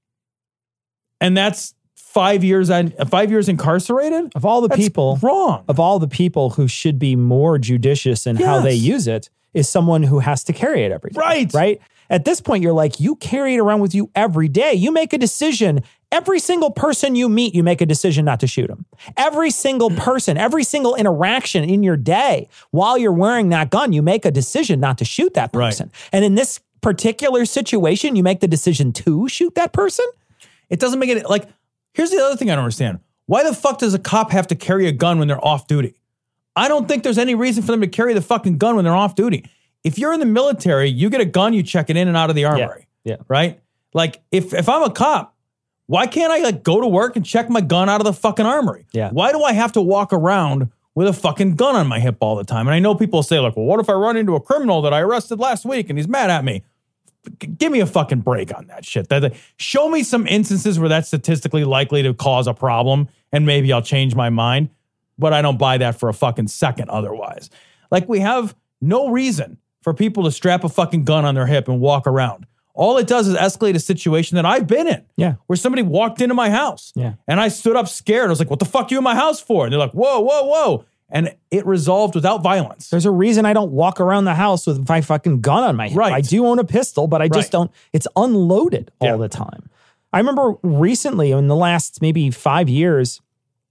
Speaker 5: And that's 5 years incarcerated?
Speaker 6: Of all the people,
Speaker 5: wrong.
Speaker 6: Of all the people who should be more judicious in how they use it, is someone who has to carry it every day.
Speaker 5: Right.
Speaker 6: Right? At this point, you're like, you carry it around with you every day. You make a decision. Every single person you meet, you make a decision not to shoot them. Every single person, every single interaction in your day, while you're wearing that gun, you make a decision not to shoot that person. Right. And in this particular situation, you make the decision to shoot that person?
Speaker 5: It doesn't make it, like, here's the other thing I don't understand. Why the fuck does a cop have to carry a gun when they're off duty? I don't think there's any reason for them to carry the fucking gun when they're off duty. If you're in the military, you get a gun, you check it in and out of the armory.
Speaker 6: Yeah.
Speaker 5: Right? Like, if I'm a cop, why can't I like go to work and check my gun out of the fucking armory?
Speaker 6: Yeah.
Speaker 5: Why do I have to walk around with a fucking gun on my hip all the time? And I know people say like, well, what if I run into a criminal that I arrested last week and he's mad at me? Give me a fucking break on that shit. Show me some instances where that's statistically likely to cause a problem and maybe I'll change my mind. But I don't buy that for a fucking second otherwise. Like, we have no reason for people to strap a fucking gun on their hip and walk around. All it does is escalate a situation that I've been in.
Speaker 6: Yeah.
Speaker 5: Where somebody walked into my house.
Speaker 6: Yeah.
Speaker 5: And I stood up scared. I was like, what the fuck are you in my house for? And they're like, whoa, whoa, whoa. And it resolved without violence.
Speaker 6: There's a reason I don't walk around the house with my fucking gun on my hip.
Speaker 5: Right.
Speaker 6: I do own a pistol, but I just don't, it's unloaded all the time. I remember recently, in the last maybe 5 years,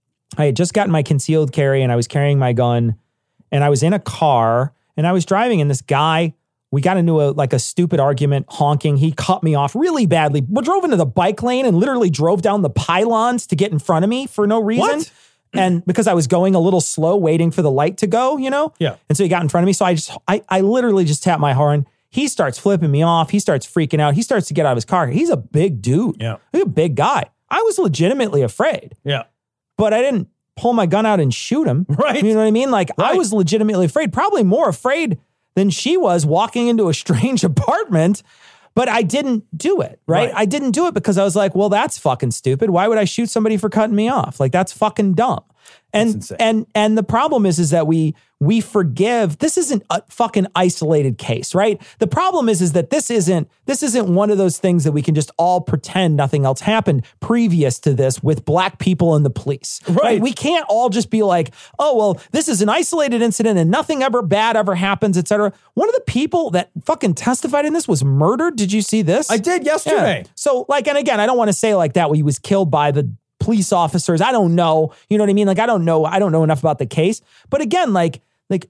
Speaker 6: I had just gotten my concealed carry and I was carrying my gun and I was in a car and I was driving and this guy, we got into a stupid argument, honking. He cut me off really badly. We drove into the bike lane and literally drove down the pylons to get in front of me for no reason.
Speaker 5: What?
Speaker 6: And because I was going a little slow, waiting for the light to go, you know?
Speaker 5: Yeah.
Speaker 6: And so he got in front of me. So I literally just tapped my horn. He starts flipping me off. He starts freaking out. He starts to get out of his car. He's a big dude.
Speaker 5: Yeah.
Speaker 6: He's a big guy. I was legitimately afraid.
Speaker 5: Yeah.
Speaker 6: But I didn't pull my gun out and shoot him.
Speaker 5: Right.
Speaker 6: You know what I mean? Like,
Speaker 5: Right.
Speaker 6: I was legitimately afraid, probably more afraid than she was walking into a strange apartment, but I didn't do it, right? I didn't do it because I was like, well, that's fucking stupid. Why would I shoot somebody for cutting me off? Like, that's fucking dumb. And the problem is that we forgive. This isn't a fucking isolated case, right? The problem is that this isn't one of those things that we can just all pretend nothing else happened previous to this with black people and the police, right? We can't all just be like, oh, well, this is an isolated incident and nothing ever bad ever happens, etc. One of the people that fucking testified in this was murdered. Did you see this?
Speaker 5: I did yesterday.
Speaker 6: Yeah. So, like, and again, I don't want to say like that. He was killed by the police officers. I don't know. You know what I mean? Like, I don't know enough about the case. But again, like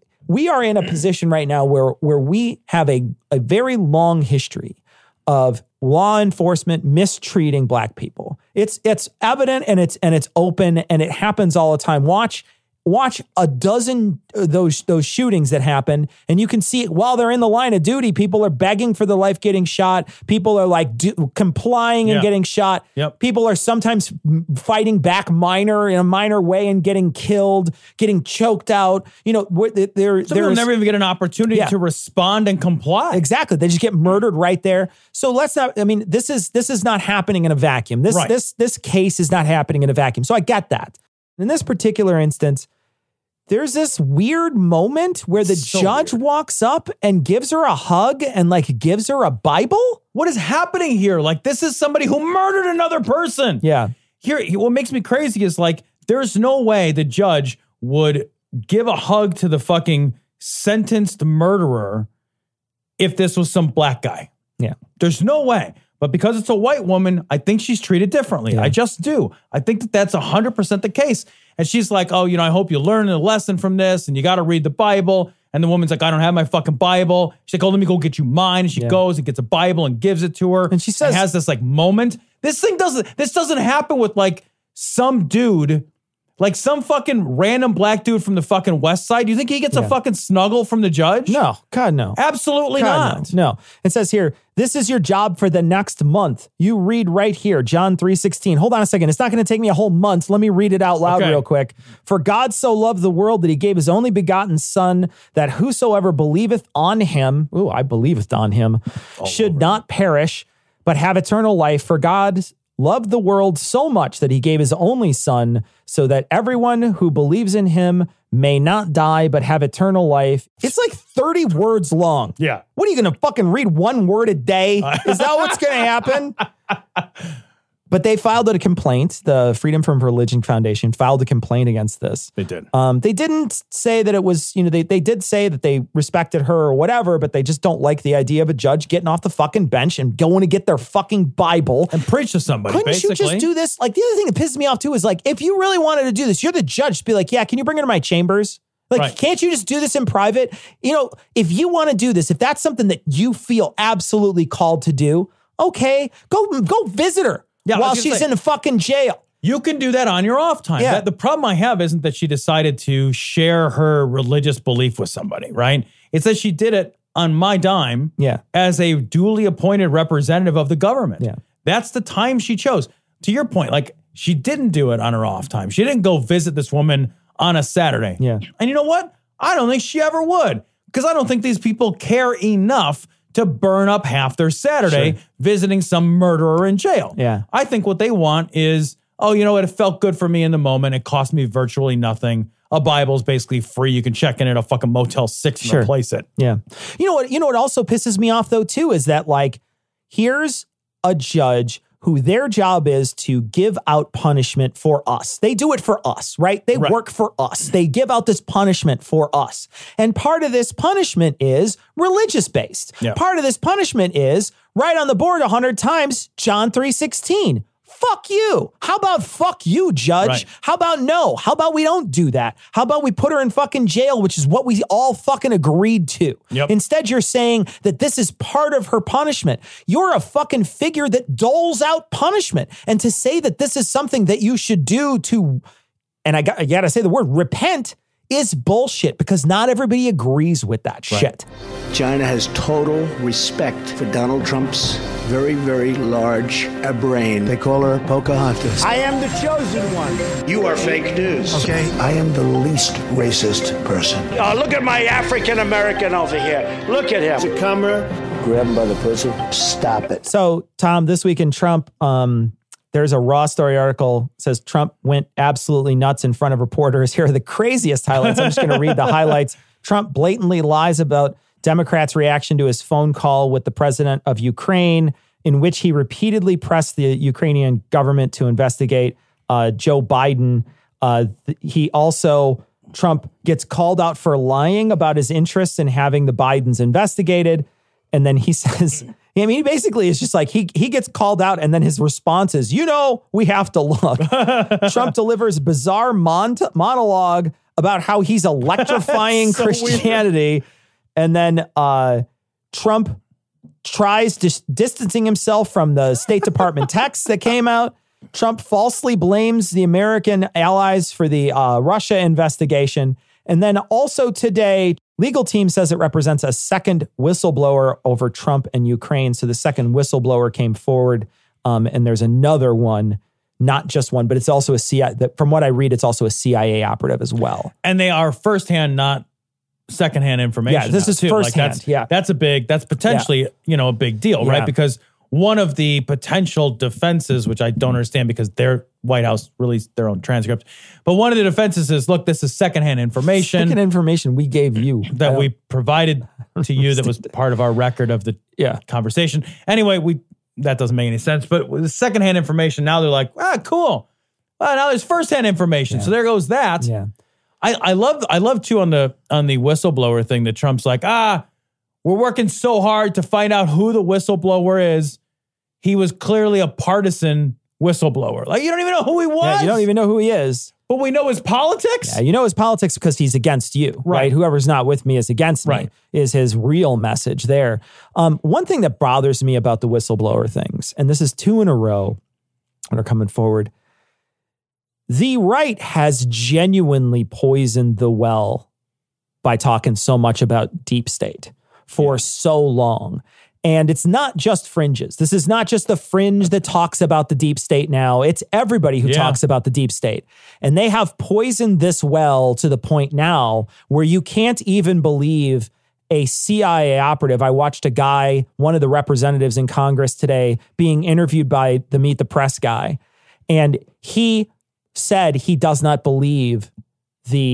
Speaker 6: we are in a position right now where we have a very long history of law enforcement mistreating black people. It's evident and it's open and it happens all the time. Watch a dozen of those shootings that happen, and you can see it while they're in the line of duty. People are begging for their life getting shot. People are like complying and getting shot.
Speaker 5: Yep.
Speaker 6: People are sometimes fighting back in a minor way and getting killed, getting choked out. You know,
Speaker 5: Some people never even get an opportunity to respond and comply.
Speaker 6: Exactly. They just get murdered right there. So let's not, I mean, this is not happening in a vacuum. This case is not happening in a vacuum. So I get that. In this particular instance, there's this weird moment where the judge walks up and gives her a hug and like gives her a Bible.
Speaker 5: What is happening here? Like, this is somebody who murdered another person.
Speaker 6: Yeah.
Speaker 5: Here, what makes me crazy is like, there's no way the judge would give a hug to the fucking sentenced murderer if this was some black guy.
Speaker 6: Yeah.
Speaker 5: There's no way. But because it's a white woman, I think she's treated differently. Yeah. I just do. I think that's 100% the case. And she's like, oh, I hope you learn a lesson from this and you got to read the Bible. And the woman's like, I don't have my fucking Bible. She's like, oh, let me go get you mine. And she goes and gets a Bible and gives it to her.
Speaker 6: And she says,
Speaker 5: has this like moment. This doesn't happen with like some dude, like some fucking random black dude from the fucking West Side. Do you think he gets a fucking snuggle from the judge?
Speaker 6: No, God, no.
Speaker 5: Absolutely not.
Speaker 6: No. It says here, this is your job for the next month. You read right here, John 3:16. Hold on a second. It's not going to take me a whole month. Let me read it out loud real quick. For God so loved the world that he gave his only begotten son, that whosoever believeth on him, I believeth on him, should not perish, but have eternal life. For God loved the world so much that he gave his only son, so that everyone who believes in him may not die but have eternal life. It's like 30 words long.
Speaker 5: Yeah.
Speaker 6: What are you going to fucking read one word a day? Is that what's going to happen? But they filed a complaint. The Freedom from Religion Foundation filed a complaint against this.
Speaker 5: They did.
Speaker 6: They didn't say that it was, they did say that they respected her or whatever, but they just don't like the idea of a judge getting off the fucking bench and going to get their fucking Bible
Speaker 5: and preach to somebody.
Speaker 6: Couldn't you just do this? Like, the other thing that pisses me off too is like, if you really wanted to do this, you're the judge. Just be like, yeah, can you bring her to my chambers? Like, can't you just do this in private? If you want to do this, if that's something that you feel absolutely called to do, okay, go visit her.
Speaker 5: Yeah,
Speaker 6: while she's in fucking jail.
Speaker 5: You can do that on your off time.
Speaker 6: Yeah.
Speaker 5: The problem I have isn't that she decided to share her religious belief with somebody, right? It's that she did it on my dime as a duly appointed representative of the government.
Speaker 6: Yeah.
Speaker 5: That's the time she chose. To your point, like, she didn't do it on her off time. She didn't go visit this woman on a Saturday.
Speaker 6: Yeah.
Speaker 5: And you know what? I don't think she ever would, because I don't think these people care enough to burn up half their Saturday visiting some murderer in jail.
Speaker 6: Yeah.
Speaker 5: I think what they want is, oh, you know what? It felt good for me in the moment. It cost me virtually nothing. A Bible's basically free. You can check in at a fucking Motel 6 and replace it.
Speaker 6: Yeah. You know what also pisses me off though too is that, like, here's a judge who their job is to give out punishment for us. They do it for us, right? They work for us. They give out this punishment for us. And part of this punishment is religious-based.
Speaker 5: Yeah.
Speaker 6: Part of this punishment is, right on the board 100 times, John 3:16. Fuck you. How about fuck you, judge?
Speaker 5: Right.
Speaker 6: How about no? How about we don't do that? How about we put her in fucking jail, which is what we all fucking agreed to?
Speaker 5: Yep.
Speaker 6: Instead, you're saying that this is part of her punishment. You're a fucking figure that doles out punishment. And to say that this is something that you should do to, and I gotta say the word repent, is bullshit, because not everybody agrees with that shit.
Speaker 15: China has total respect for Donald Trump's very, very large brain. They call her Pocahontas.
Speaker 16: I am the chosen one.
Speaker 15: You are fake news. Okay. I am the least racist person.
Speaker 16: Oh, look at my African American over here. Look at him.
Speaker 15: The camera. Grab him by the pussy. Stop it.
Speaker 6: So, Tom, this week in Trump, there's a Raw Story article that says Trump went absolutely nuts in front of reporters. Here are the craziest highlights. I'm just going to read the highlights. Trump blatantly lies about Democrats' reaction to his phone call with the president of Ukraine, in which he repeatedly pressed the Ukrainian government to investigate Joe Biden. Trump gets called out for lying about his interests in having the Bidens investigated. And then he says, I mean, he basically is just like, he gets called out, and then his response is, we have to look. Trump delivers bizarre monologue about how he's electrifying Christianity. And then Trump tries distancing himself from the State Department text that came out. Trump falsely blames the American allies for the Russia investigation. And then also today, legal team says it represents a second whistleblower over Trump and Ukraine. So the second whistleblower came forward, and there's another one, not just one, but it's also a CIA. From what I read, it's also a CIA operative as well.
Speaker 5: And they are firsthand, not secondhand information.
Speaker 6: Yeah, this is firsthand.
Speaker 5: That's potentially, a big deal, right? Because one of the potential defenses, which I don't understand because their White House released their own transcript, but one of the defenses is, look, this is secondhand information.
Speaker 6: Second information we gave you.
Speaker 5: That we provided to you that was part of our record of the conversation. Anyway, that doesn't make any sense, but with the secondhand information, now they're like, cool. Well, now there's firsthand information. So there goes that.
Speaker 6: Yeah.
Speaker 5: I love too on the whistleblower thing that Trump's like, we're working so hard to find out who the whistleblower is. He was clearly a partisan whistleblower. Like, you don't even know who he was.
Speaker 6: Yeah, you don't even know who he is.
Speaker 5: But we know his politics.
Speaker 6: Yeah, you know his politics because he's against you, right? Whoever's not with me is against me, is his real message there. One thing that bothers me about the whistleblower things, and this is 2 in a row that are coming forward, the right has genuinely poisoned the well by talking so much about deep state for so long. And it's not just fringes. This is not just the fringe that talks about the deep state now. It's everybody who talks about the deep state. And they have poisoned this well to the point now where you can't even believe a CIA operative. I watched a guy, one of the representatives in Congress today, being interviewed by the Meet the Press guy. And he said he does not believe the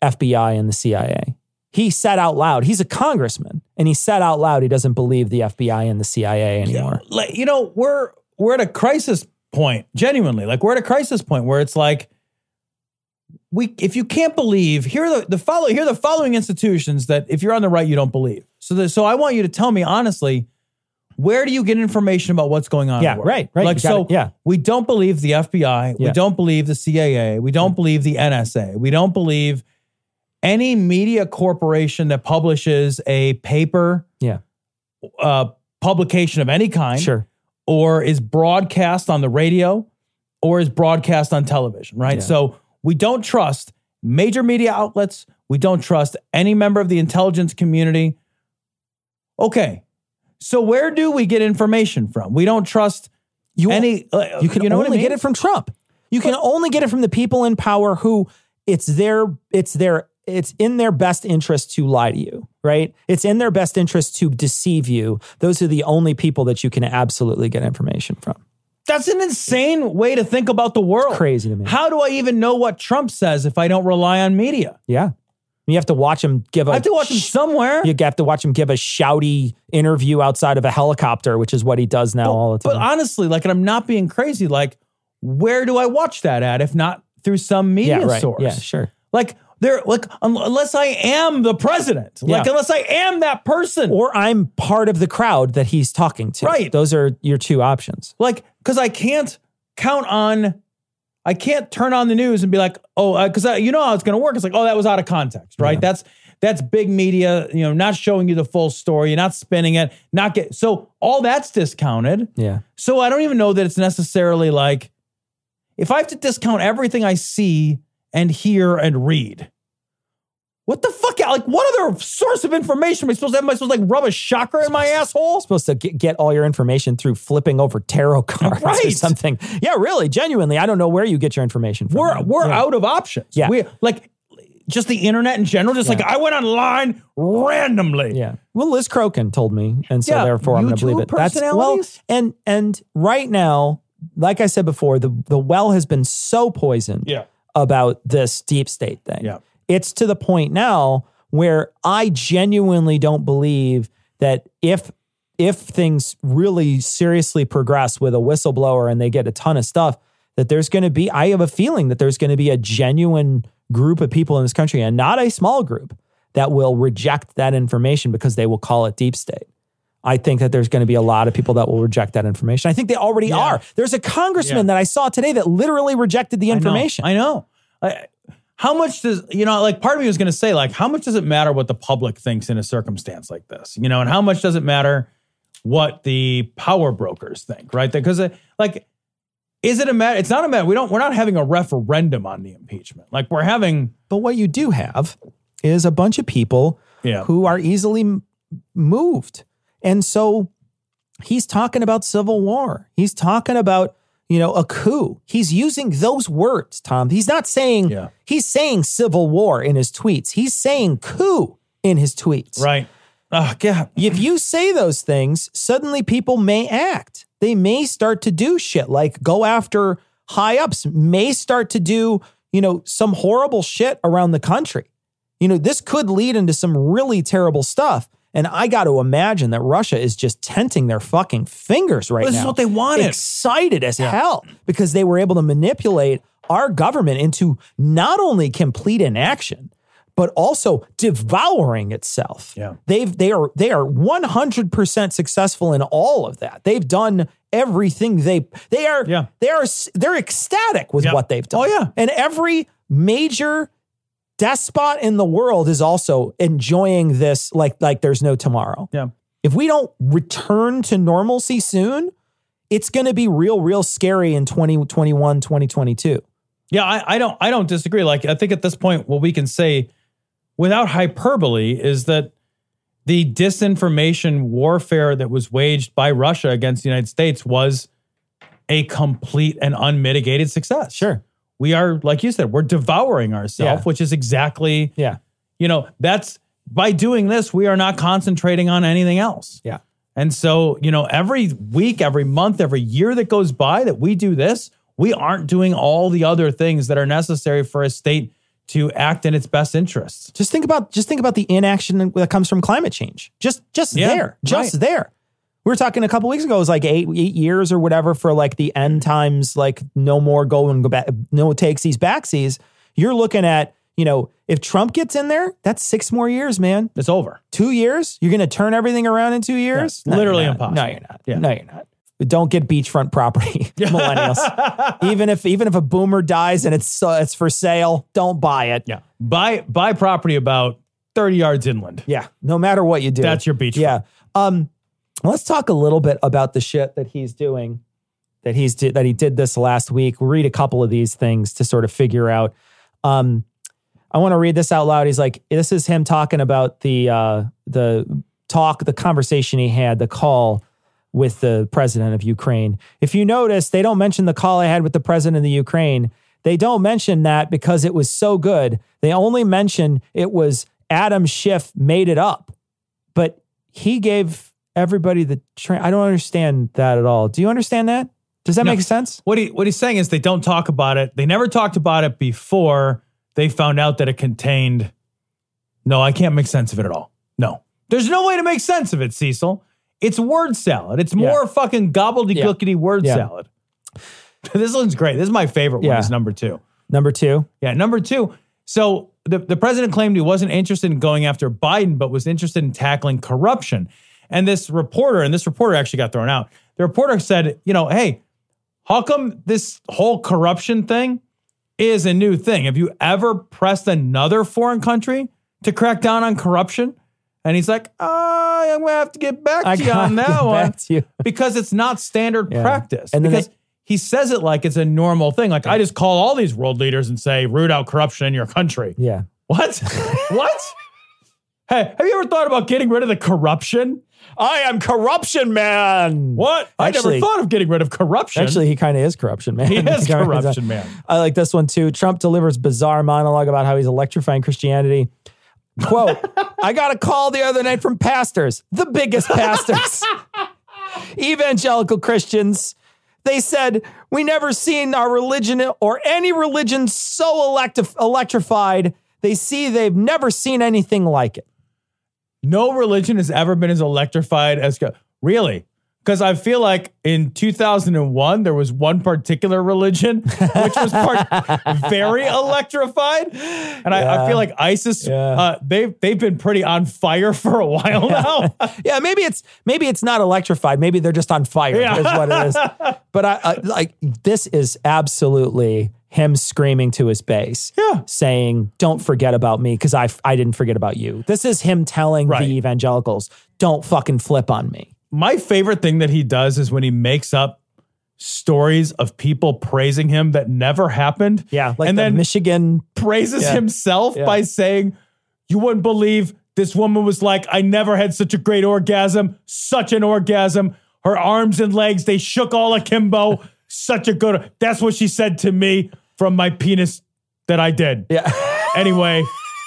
Speaker 6: FBI and the CIA. He said out loud, he's a congressman, and he said out loud he doesn't believe the FBI and the CIA anymore.
Speaker 5: You know, we're at a crisis point, genuinely. Like, we're at a crisis point where it's like, if you can't believe, here are the following institutions that if you're on the right, you don't believe. So I want you to tell me honestly, where do you get information about what's going on?
Speaker 6: Yeah,
Speaker 5: in the world?
Speaker 6: right.
Speaker 5: Like, we don't believe the FBI.
Speaker 6: Yeah.
Speaker 5: We don't believe the CIA. We don't believe the NSA. We don't believe any media corporation that publishes a paper, publication of any kind,
Speaker 6: sure,
Speaker 5: or is broadcast on the radio, or is broadcast on television, right?
Speaker 6: Yeah.
Speaker 5: So we don't trust major media outlets. We don't trust any member of the intelligence community. Okay, so where do we get information from? We don't trust any.
Speaker 6: You can only get it from Trump. You can only get it from the people in power who it's in their best interest to lie to you, right? It's in their best interest to deceive you. Those are the only people that you can absolutely get information from.
Speaker 5: That's an insane way to think about the world.
Speaker 6: It's crazy to me.
Speaker 5: How do I even know what Trump says if I don't rely on media?
Speaker 6: Yeah. You have to watch him give
Speaker 5: I have to watch him somewhere.
Speaker 6: You have to watch him give a shouty interview outside of a helicopter, which is what he does now all the time.
Speaker 5: But honestly, like, and I'm not being crazy, like, where do I watch that at if not through some media source?
Speaker 6: Yeah, sure.
Speaker 5: Like, unless I am the president, unless I am that person,
Speaker 6: or I'm part of the crowd that he's talking to.
Speaker 5: Right.
Speaker 6: Those are your two options.
Speaker 5: Like, because I can't turn on the news and be like, because you know how it's going to work. It's like, that was out of context, right?
Speaker 6: Yeah.
Speaker 5: That's big media, not showing you the full story, you're not spinning it, so all that's discounted.
Speaker 6: Yeah.
Speaker 5: So I don't even know that it's necessarily like, if I have to discount everything I see and hear and read, what the fuck? Like, what other source of information am I supposed to have? Am I supposed to rub a shocker in my asshole?
Speaker 6: Supposed to get all your information through flipping over tarot cards or something. Yeah, really, genuinely. I don't know where you get your information from.
Speaker 5: We're out of options.
Speaker 6: Yeah.
Speaker 5: We just the internet in general. Just like I went online randomly.
Speaker 6: Yeah. Well, Liz Crokin told me, and so therefore I'm going to believe it.
Speaker 5: Personalities?
Speaker 6: And right now, like I said before, the well has been so poisoned about this deep state thing.
Speaker 5: Yeah.
Speaker 6: It's to the point now where I genuinely don't believe that if things really seriously progress with a whistleblower and they get a ton of stuff, that there's going to be, I have a feeling that there's going to be a genuine group of people in this country, and not a small group, that will reject that information because they will call it deep state. I think that there's going to be a lot of people that will reject that information. I think they already are. There's a congressman that I saw today that literally rejected the information.
Speaker 5: I know. How much does, part of me was going to say, like, how much does it matter what the public thinks in a circumstance like this? And how much does it matter what the power brokers think, right? Because, is it a matter? It's not a matter. We're not having a referendum on the impeachment. Like, we're having.
Speaker 6: But what you do have is a bunch of people who are easily moved. And so he's talking about civil war. He's talking about, a coup. He's using those words, Tom. He's not saying, he's saying civil war in his tweets. He's saying coup in his tweets.
Speaker 5: Right. Oh, God.
Speaker 6: If you say those things, suddenly people may act. They may start to do shit like go after high ups, may start to do, some horrible shit around the country. This could lead into some really terrible stuff. And I got to imagine that Russia is just tenting their fucking fingers right now.
Speaker 5: This is what they wanted.
Speaker 6: Excited as hell because they were able to manipulate our government into not only complete inaction, but also devouring itself.
Speaker 5: Yeah.
Speaker 6: They are 100% successful in all of that. They've done everything they're ecstatic with what they've done.
Speaker 5: Oh yeah.
Speaker 6: And every major despot in the world is also enjoying this like there's no tomorrow.
Speaker 5: Yeah.
Speaker 6: If we don't return to normalcy soon, it's going to be real scary in 2021, 2022.
Speaker 5: Yeah, I don't disagree. Like, I think at this point, what we can say without hyperbole is that the disinformation warfare that was waged by Russia against the United States was a complete and unmitigated success.
Speaker 6: Sure.
Speaker 5: We are, like you said, we're devouring ourselves, which is exactly, that's, by doing this, we are not concentrating on anything else.
Speaker 6: Yeah.
Speaker 5: And so, every week, every month, every year that goes by that we do this, we aren't doing all the other things that are necessary for a state to act in its best interests.
Speaker 6: Just think about the inaction that comes from climate change. Just there. We were talking a couple weeks ago, it was like 8 years or whatever for like the end times, like no more go back, no takesies, backsies. You're looking at, if Trump gets in there, that's 6 more years, man.
Speaker 5: It's over.
Speaker 6: 2 years? You're going to turn everything around in 2 years?
Speaker 5: Yeah, literally impossible.
Speaker 6: No, you're not.
Speaker 5: Yeah.
Speaker 6: No, you're not. Don't get beachfront property, millennials. even if a boomer dies and it's for sale, don't buy it.
Speaker 5: Yeah. Buy property about 30 yards inland.
Speaker 6: Yeah. No matter what you do.
Speaker 5: That's your beachfront.
Speaker 6: Yeah. Let's talk a little bit about the shit that he's doing, that he did this last week. We'll read a couple of these things to sort of figure out. I want to read this out loud. He's like, this is him talking about the conversation he had, the call with the president of Ukraine. If you notice, they don't mention the call I had with the president of the Ukraine. They don't mention that because it was so good. They only mention it was Adam Schiff made it up. But he gave everybody the I don't understand that at all. Do you understand that? Does that make sense?
Speaker 5: What he's saying is they don't talk about it. They never talked about it before they found out that it contained. No, I can't make sense of it at all. No. There's no way to make sense of it, Cecil. It's word salad. It's more fucking gobbledygookity word salad. This one's great. This is my favorite one. It's number 2.
Speaker 6: Number 2?
Speaker 5: Yeah, number 2. So the president claimed he wasn't interested in going after Biden, but was interested in tackling corruption. And this reporter actually got thrown out. The reporter said, hey, how come this whole corruption thing is a new thing? Have you ever pressed another foreign country to crack down on corruption? And he's like, I'm going to have to get back to you on that one because it's not standard practice. And because he says it like it's a normal thing. Like, I just call all these world leaders and say, root out corruption in your country.
Speaker 6: Yeah.
Speaker 5: What? What? Hey, have you ever thought about getting rid of the corruption?
Speaker 6: I am corruption man.
Speaker 5: What? I never thought of getting rid of corruption.
Speaker 6: Actually, he kind of is corruption man.
Speaker 5: He is corruption man.
Speaker 6: I like this one too. Trump delivers bizarre monologue about how he's electrifying Christianity. Quote, I got a call the other night from pastors, the biggest pastors, evangelical Christians. They said, we never seen our religion or any religion so electrified. They've never seen anything like it.
Speaker 5: No religion has ever been as electrified as really? Because I feel like in 2001, there was one particular religion which was very electrified. And I feel like ISIS, they've been pretty on fire for a while now.
Speaker 6: Yeah, maybe it's not electrified. Maybe they're just on fire is what it is. But this is absolutely him screaming to his base, saying, don't forget about me because I didn't forget about you. This is him telling the evangelicals, don't fucking flip on me.
Speaker 5: My favorite thing that he does is when he makes up stories of people praising him that never happened.
Speaker 6: Yeah, like
Speaker 5: and then
Speaker 6: Michigan
Speaker 5: praises himself by saying, you wouldn't believe this woman was like, I never had such a great orgasm, such an orgasm. Her arms and legs, they shook all akimbo. Such a good, that's what she said to me from my penis that I did.
Speaker 6: Yeah.
Speaker 5: Anyway.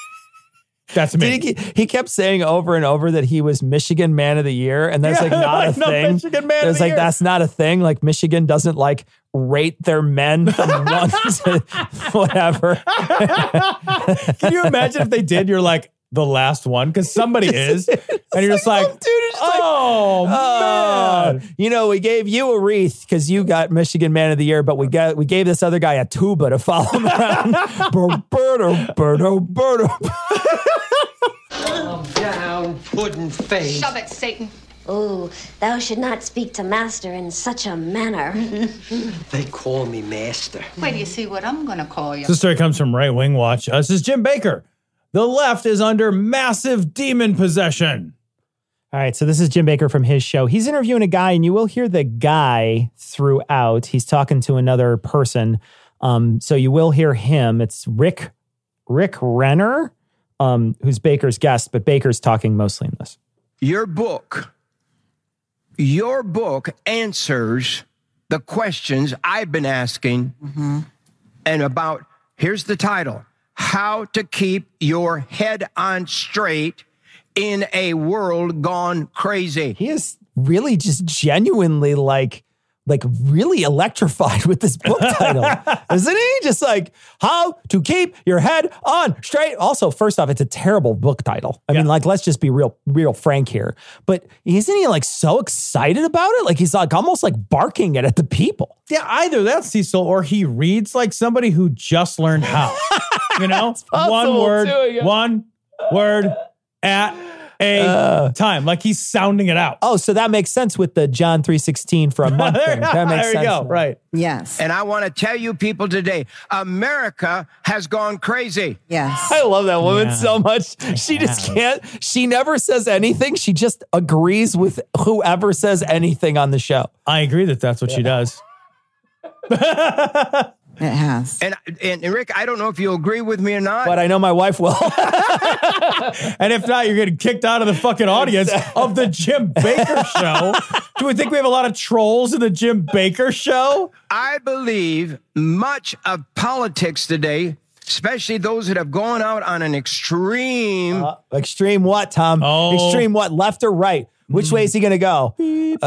Speaker 5: That's me.
Speaker 6: He kept saying over and over that he was Michigan Man of the Year, and that's not a thing.
Speaker 5: Michigan Man
Speaker 6: of the Year. That's not a thing. Like Michigan doesn't rate their men from 1 to whatever.
Speaker 5: Can you imagine if they did? You're like the last one because somebody is, and you're just like, man.
Speaker 6: We gave you a wreath because you got Michigan Man of the Year, but we gave this other guy a tuba to follow him around.
Speaker 17: Calm down, puddin' face.
Speaker 7: Shove it, Satan.
Speaker 8: Oh, thou should not speak to master in such a manner.
Speaker 17: They call me master.
Speaker 7: Wait till you see what I'm going to call you.
Speaker 5: This story comes from Right Wing Watch. This is Jim Baker. The left is under massive demon possession.
Speaker 6: All right, so this is Jim Baker from his show. He's interviewing a guy, and you will hear the guy throughout. He's talking to another person, so you will hear him. It's Rick Renner, who's Baker's guest, but Baker's talking mostly in this.
Speaker 18: Your book answers the questions I've been asking, and about, here's the title, How to Keep Your Head on Straight in a World Gone Crazy.
Speaker 6: He is really just genuinely like really electrified with this book title, isn't he? Just like How to Keep Your Head on Straight. Also, first off, it's a terrible book title. I mean, like, let's just be real frank here. But isn't he like so excited about it? Like he's like almost like barking it at the people.
Speaker 5: Yeah, either that's Cecil or he reads like somebody who just learned how. You know, one word at a time. Like he's sounding it out.
Speaker 6: Oh, so that makes sense with the John 3:16 for a month thing. That makes sense.
Speaker 5: There you go. Right.
Speaker 19: Yes.
Speaker 18: And I want to tell you people today, America has gone crazy.
Speaker 19: Yes.
Speaker 6: I love that woman so much. She just can't. She never says anything. She just agrees with whoever says anything on the show.
Speaker 5: I agree that that's what she does.
Speaker 19: It has.
Speaker 18: And Rick, I don't know if you agree with me or not.
Speaker 6: But I know my wife will.
Speaker 5: And if not, you're getting kicked out of the fucking audience of the Jim Baker Show. Do we think we have a lot of trolls in the Jim Baker Show?
Speaker 18: I believe much of politics today, especially those that have gone out on an extreme.
Speaker 6: Extreme what, Tom?
Speaker 5: Oh.
Speaker 6: Extreme what? Left or right? Which way is he going to go?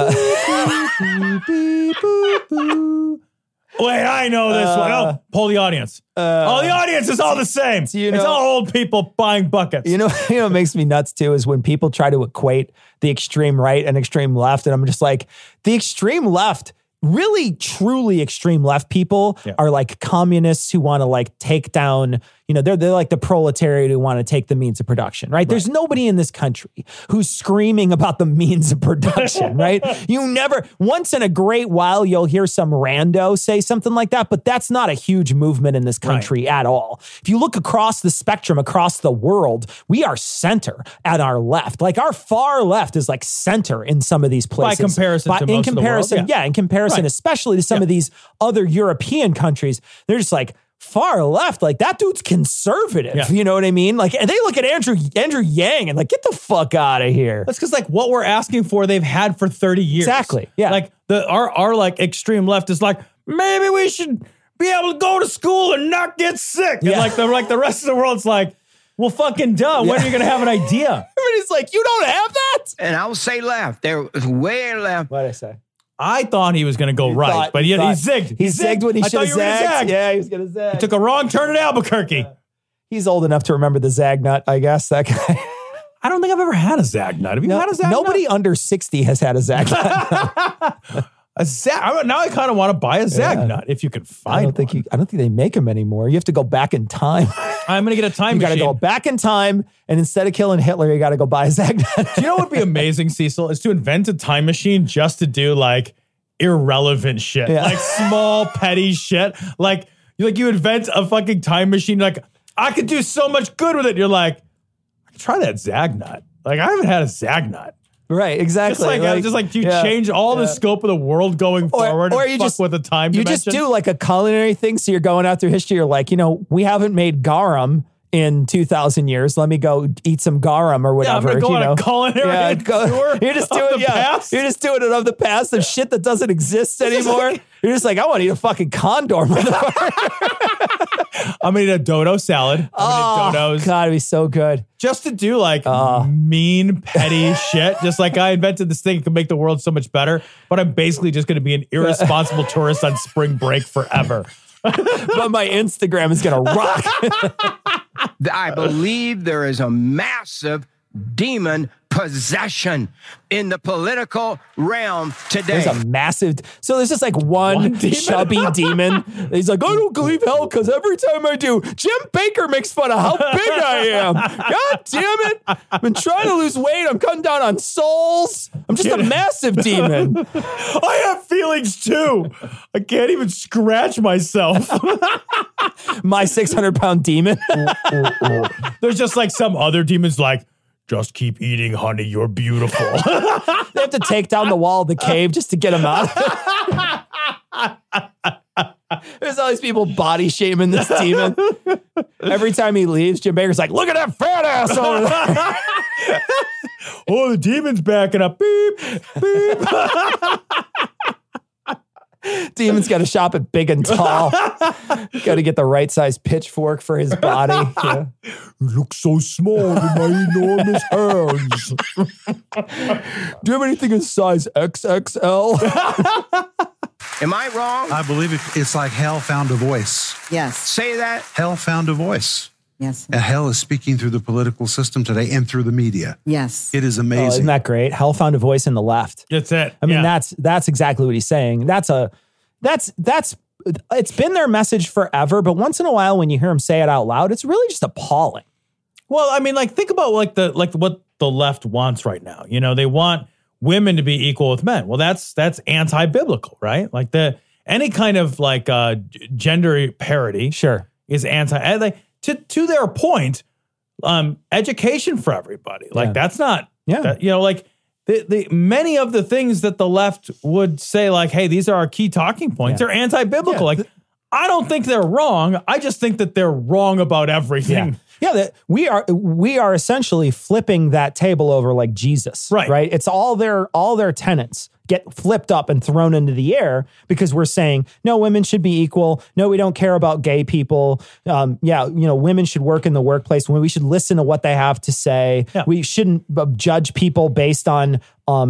Speaker 5: Wait, I know this one. Oh, poll the audience. The audience is all the same. It's all old people buying buckets.
Speaker 6: You know what makes me nuts too is when people try to equate the extreme right and extreme left. And I'm just like, the extreme left, really, truly extreme left people are like communists who want to like take down, they're like the proletariat who want to take the means of production, right? There's nobody in this country who's screaming about the means of production, right? You never, once in a great while, you'll hear some rando say something like that, but that's not a huge movement in this country at all. If you look across the spectrum, across the world, we are center at our left. Like our far left is like center in some of these places.
Speaker 5: By comparison to most of the world,
Speaker 6: in comparison, especially to some of these other European countries, they're just like, far left, like that dude's conservative. You know what I mean? Like, and they look at Andrew Yang and like, get the fuck out of here.
Speaker 5: That's because like what we're asking for, they've had for 30 years.
Speaker 6: Exactly. Yeah.
Speaker 5: Like our like extreme left is like, maybe we should be able to go to school and not get sick. And like the rest of the world's like, well, fucking duh. When are you going to have an idea?
Speaker 6: Everybody's like, you don't have that?
Speaker 18: And I'll say left. They're way left.
Speaker 6: What'd I say?
Speaker 5: I thought he was going to go right, but he zigged.
Speaker 6: He zigged when he should have zagged. Yeah, he was going to zag.
Speaker 5: He took a wrong turn at Albuquerque.
Speaker 6: He's old enough to remember the zag nut, I guess, that guy.
Speaker 5: I don't think I've ever had a zag nut. Have you had a zag nut?
Speaker 6: Nobody under 60 has had a zag nut.
Speaker 5: Now I kind of want to buy a zag nut if you can find one.
Speaker 6: I don't think they make them anymore. You have to go back in time.
Speaker 5: I'm going to get a time machine.
Speaker 6: You got to go back in time, and instead of killing Hitler, you got to go buy a zag nut.
Speaker 5: Do you know what would be amazing, Cecil? Is to invent a time machine just to do like irrelevant shit, like small petty shit. Like you invent a fucking time machine. Like I could do so much good with it. You're like, I could try that zag nut. Like I haven't had a zag nut.
Speaker 6: Right, exactly.
Speaker 5: Just like you change all the scope of the world going forward, or you just with a time dimension.
Speaker 6: You just do like a culinary thing. So you're going out through history. You're like, we haven't made garum in 2,000 years. Let me go eat some garum or whatever.
Speaker 5: I'm gonna go on a culinary tour.
Speaker 6: You're just doing You're just doing it of the past of shit that doesn't exist anymore. You're just like, I want to eat a fucking condor, motherfucker.
Speaker 5: I'm gonna eat a dodo salad. I'm gonna eat dodos.
Speaker 6: God, it'd be so good.
Speaker 5: Just to do like mean, petty shit. Just like I invented this thing that could make the world so much better, but I'm basically just gonna be an irresponsible tourist on spring break forever.
Speaker 6: But my Instagram is gonna rock.
Speaker 18: I believe there is a massive demon possession in the political realm today.
Speaker 6: There's a massive... So there's just like one chubby demon. He's like, I don't leave hell because every time I do, Jim Baker makes fun of how big I am. God damn it. I've been trying to lose weight. I'm cutting down on souls. I'm just a massive demon.
Speaker 5: I have feelings too. I can't even scratch myself.
Speaker 6: My 600-pound demon.
Speaker 5: There's just like some other demons like, just keep eating, honey. You're beautiful.
Speaker 6: They have to take down the wall of the cave just to get him out. There's all these people body shaming this demon. Every time he leaves, Jim Baker's like, look at that fat ass over there.
Speaker 5: Oh, the demon's backing up. Beep, beep.
Speaker 6: Demon's got to shop at Big and Tall. Got to get the right size pitchfork for his body. Yeah.
Speaker 5: You look so small in my enormous hands.
Speaker 6: Do you have anything in size XXL?
Speaker 18: Am I wrong?
Speaker 19: I believe it's like hell found a voice.
Speaker 20: Yes.
Speaker 18: Say that.
Speaker 19: Hell found a voice.
Speaker 20: Yes.
Speaker 19: And hell is speaking through the political system today and through the media.
Speaker 20: Yes.
Speaker 19: It is
Speaker 6: Oh,
Speaker 19: amazing.
Speaker 6: isn't that great? Hell found a voice in the left.
Speaker 5: That's it.
Speaker 6: I mean, that's exactly what he's saying. That's it's been their message forever, but once in a while when you hear him say it out loud, it's really just appalling.
Speaker 5: Well, I mean, like, think about what the left wants right now. You know, they want women to be equal with men. Well, that's anti-biblical, right? Like any kind of like gender parity,
Speaker 6: sure,
Speaker 5: is anti. Like to their point, education for everybody. Like that's not, like the many of the things that the left would say, like, hey, these are our key talking points. They're anti-biblical. Like, I don't think they're wrong. I just think that they're wrong about everything.
Speaker 6: Yeah, that we are essentially flipping that table over like Jesus, right? It's all their tenets get flipped up and thrown into the air because we're saying, no, women should be equal. No, we don't care about gay people. Women should work in the workplace. We should listen to what they have to say. Yeah. We shouldn't judge people based on,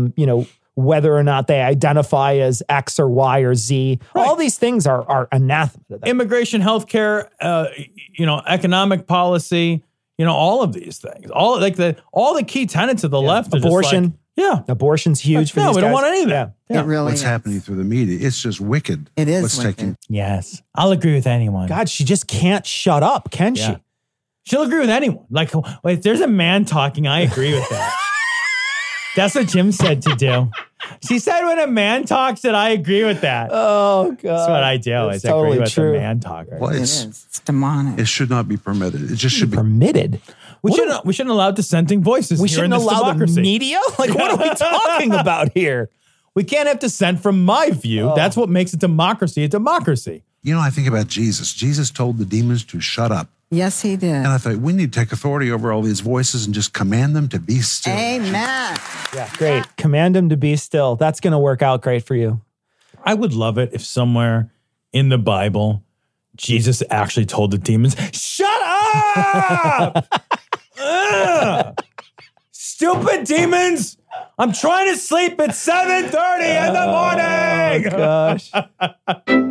Speaker 6: whether or not they identify as X or Y or Z. Right. All these things are anathema to them.
Speaker 5: Immigration, healthcare, economic policy, all of these things. All the key tenets of the left.
Speaker 6: Abortion. Abortion's huge for these guys.
Speaker 5: We don't want any of that.
Speaker 20: It really
Speaker 19: What's happening through the media, it's just wicked.
Speaker 20: It is
Speaker 19: what's
Speaker 20: wicked.
Speaker 19: taking.
Speaker 5: Yes. I'll agree with anyone.
Speaker 6: God, she just can't shut up, can she?
Speaker 5: She'll agree with anyone. Like, if there's a man talking, I agree with that. That's what Jim said to do. She said when a man talks that I agree with that.
Speaker 6: Oh, God.
Speaker 5: That's what I do.
Speaker 6: It's
Speaker 5: I
Speaker 6: totally
Speaker 5: agree with
Speaker 6: true.
Speaker 5: the man talker.
Speaker 19: Well,
Speaker 20: It's demonic.
Speaker 19: It should not be permitted. It just should be
Speaker 6: permitted.
Speaker 5: We shouldn't allow dissenting voices.
Speaker 6: We
Speaker 5: here in
Speaker 6: shouldn't
Speaker 5: this
Speaker 6: allow
Speaker 5: democracy.
Speaker 6: the media? Like, what are we talking about here?
Speaker 5: We can't have dissent from my view. That's what makes a democracy a democracy.
Speaker 19: I think about Jesus. Jesus told the demons to shut up.
Speaker 20: Yes, he did.
Speaker 19: And I thought, we need to take authority over all these voices and just command them to be still.
Speaker 20: Amen.
Speaker 6: Yeah, great. Command them to be still. That's going to work out great for you.
Speaker 5: I would love it if somewhere in the Bible, Jesus actually told the demons, shut up! Stupid demons! I'm trying to sleep at 7:30 in the morning!
Speaker 6: Oh, gosh.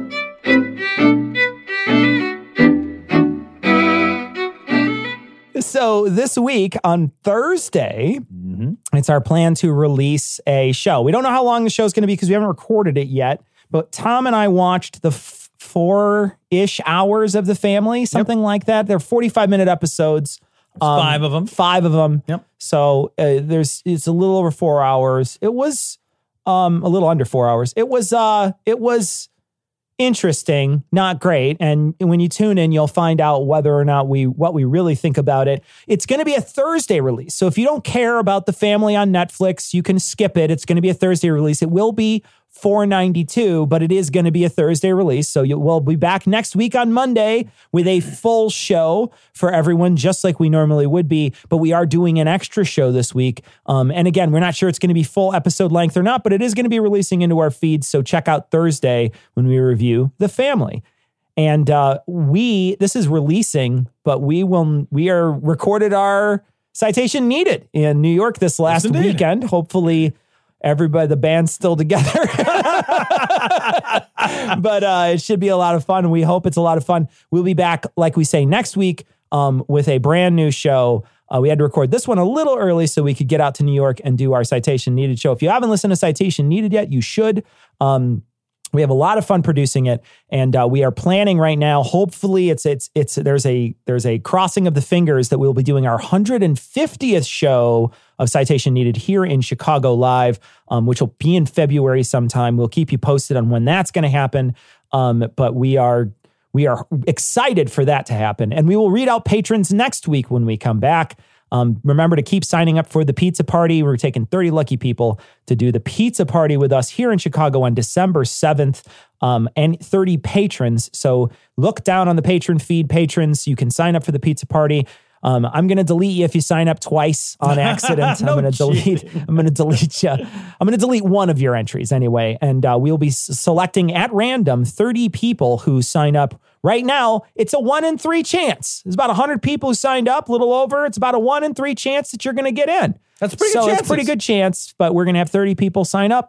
Speaker 6: So this week on Thursday, it's our plan to release a show. We don't know how long the show is going to be because we haven't recorded it yet, but Tom and I watched the 4-ish hours of The Family, something like that. They're 45-minute episodes.
Speaker 5: 5 of them.
Speaker 6: 5 of them.
Speaker 5: Yep.
Speaker 6: So it's a little over 4 hours. It was a little under 4 hours. It was interesting, not great. And when you tune in, you'll find out whether or not what we really think about it. It's going to be a Thursday release. So if you don't care about The Family on Netflix, you can skip it. It's going to be a Thursday release. It will be $4.92, but it is going to be a Thursday release. So we'll be back next week on Monday with a full show for everyone, just like we normally would be. But we are doing an extra show this week. And again, we're not sure it's going to be full episode length or not, but it is going to be releasing into our feeds. So check out Thursday when we review The Family. And this is releasing, but we are recorded our Citation Needed in New York this last weekend. Hopefully the band's still together. But it should be a lot of fun. We hope it's a lot of fun. We'll be back, like we say, next week with a brand new show. We had to record this one a little early so we could get out to New York and do our Citation Needed show. If you haven't listened to Citation Needed yet, you should. We have a lot of fun producing it, and we are planning right now. Hopefully, there's a crossing of the fingers that we'll be doing our 150th show of Citation Needed here in Chicago live, which will be in February sometime. We'll keep you posted on when that's going to happen. But we are excited for that to happen, and we will read out patrons next week when we come back. Remember to keep signing up for the pizza party. We're taking 30 lucky people to do the pizza party with us here in Chicago on December 7th, and 30 patrons. So look down on the patron feed, patrons. You can sign up for the pizza party. I'm going to delete you if you sign up twice on accident. I'm going to delete you. I'm going to delete one of your entries anyway. And we'll be selecting at random 30 people who sign up. Right now, it's a 1 in 3 chance. There's about 100 people who signed up, a little over. It's about a 1 in 3 chance that you're going to get in.
Speaker 5: That's pretty good chance.
Speaker 6: It's a pretty good chance, but we're going to have 30 people sign up.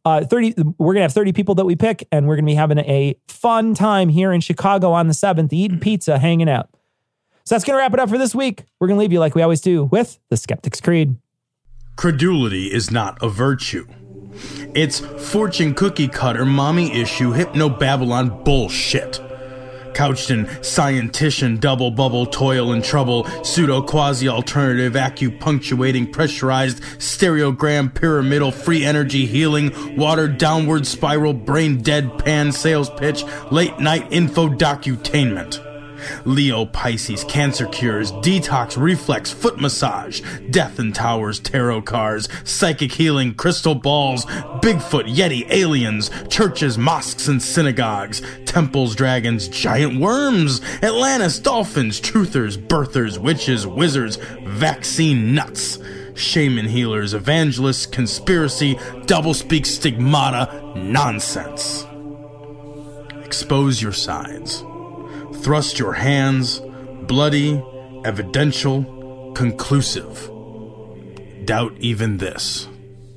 Speaker 6: We're going to have 30 people that we pick, and we're going to be having a fun time here in Chicago on the 7th, eating pizza, hanging out. So that's going to wrap it up for this week. We're going to leave you like we always do with the Skeptic's Creed.
Speaker 21: Credulity is not a virtue. It's fortune cookie cutter, mommy issue, hypno-Babylon bullshit. Couched in scientician, double bubble, toil and trouble, pseudo quasi alternative, acupunctuating, pressurized, stereogram, pyramidal, free energy healing, watered downward spiral, brain deadpan sales pitch, late night info docutainment. Leo, Pisces, cancer cures, detox, reflex, foot massage, death in towers, tarot cards, psychic healing, crystal balls, Bigfoot, Yeti, aliens, churches, mosques and synagogues, temples, dragons, giant worms, Atlantis, dolphins, truthers, birthers, witches, wizards, vaccine nuts, shaman healers, evangelists, conspiracy, doublespeak, stigmata, nonsense. Expose your sides. Thrust your hands, bloody, evidential, conclusive. Doubt even this.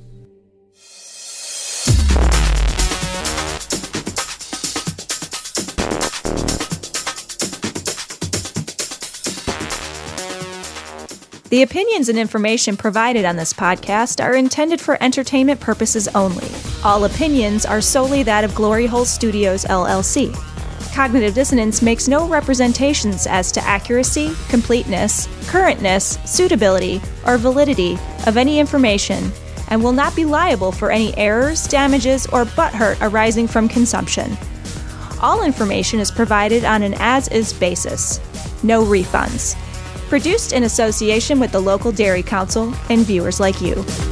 Speaker 4: The opinions and information provided on this podcast are intended for entertainment purposes only. All opinions are solely that of Glory Hole Studios, LLC. Cognitive Dissonance makes no representations as to accuracy, completeness, currentness, suitability, or validity of any information, and will not be liable for any errors, damages, or butthurt arising from consumption. All information is provided on an as-is basis. No refunds. Produced in association with the local Dairy Council and viewers like you.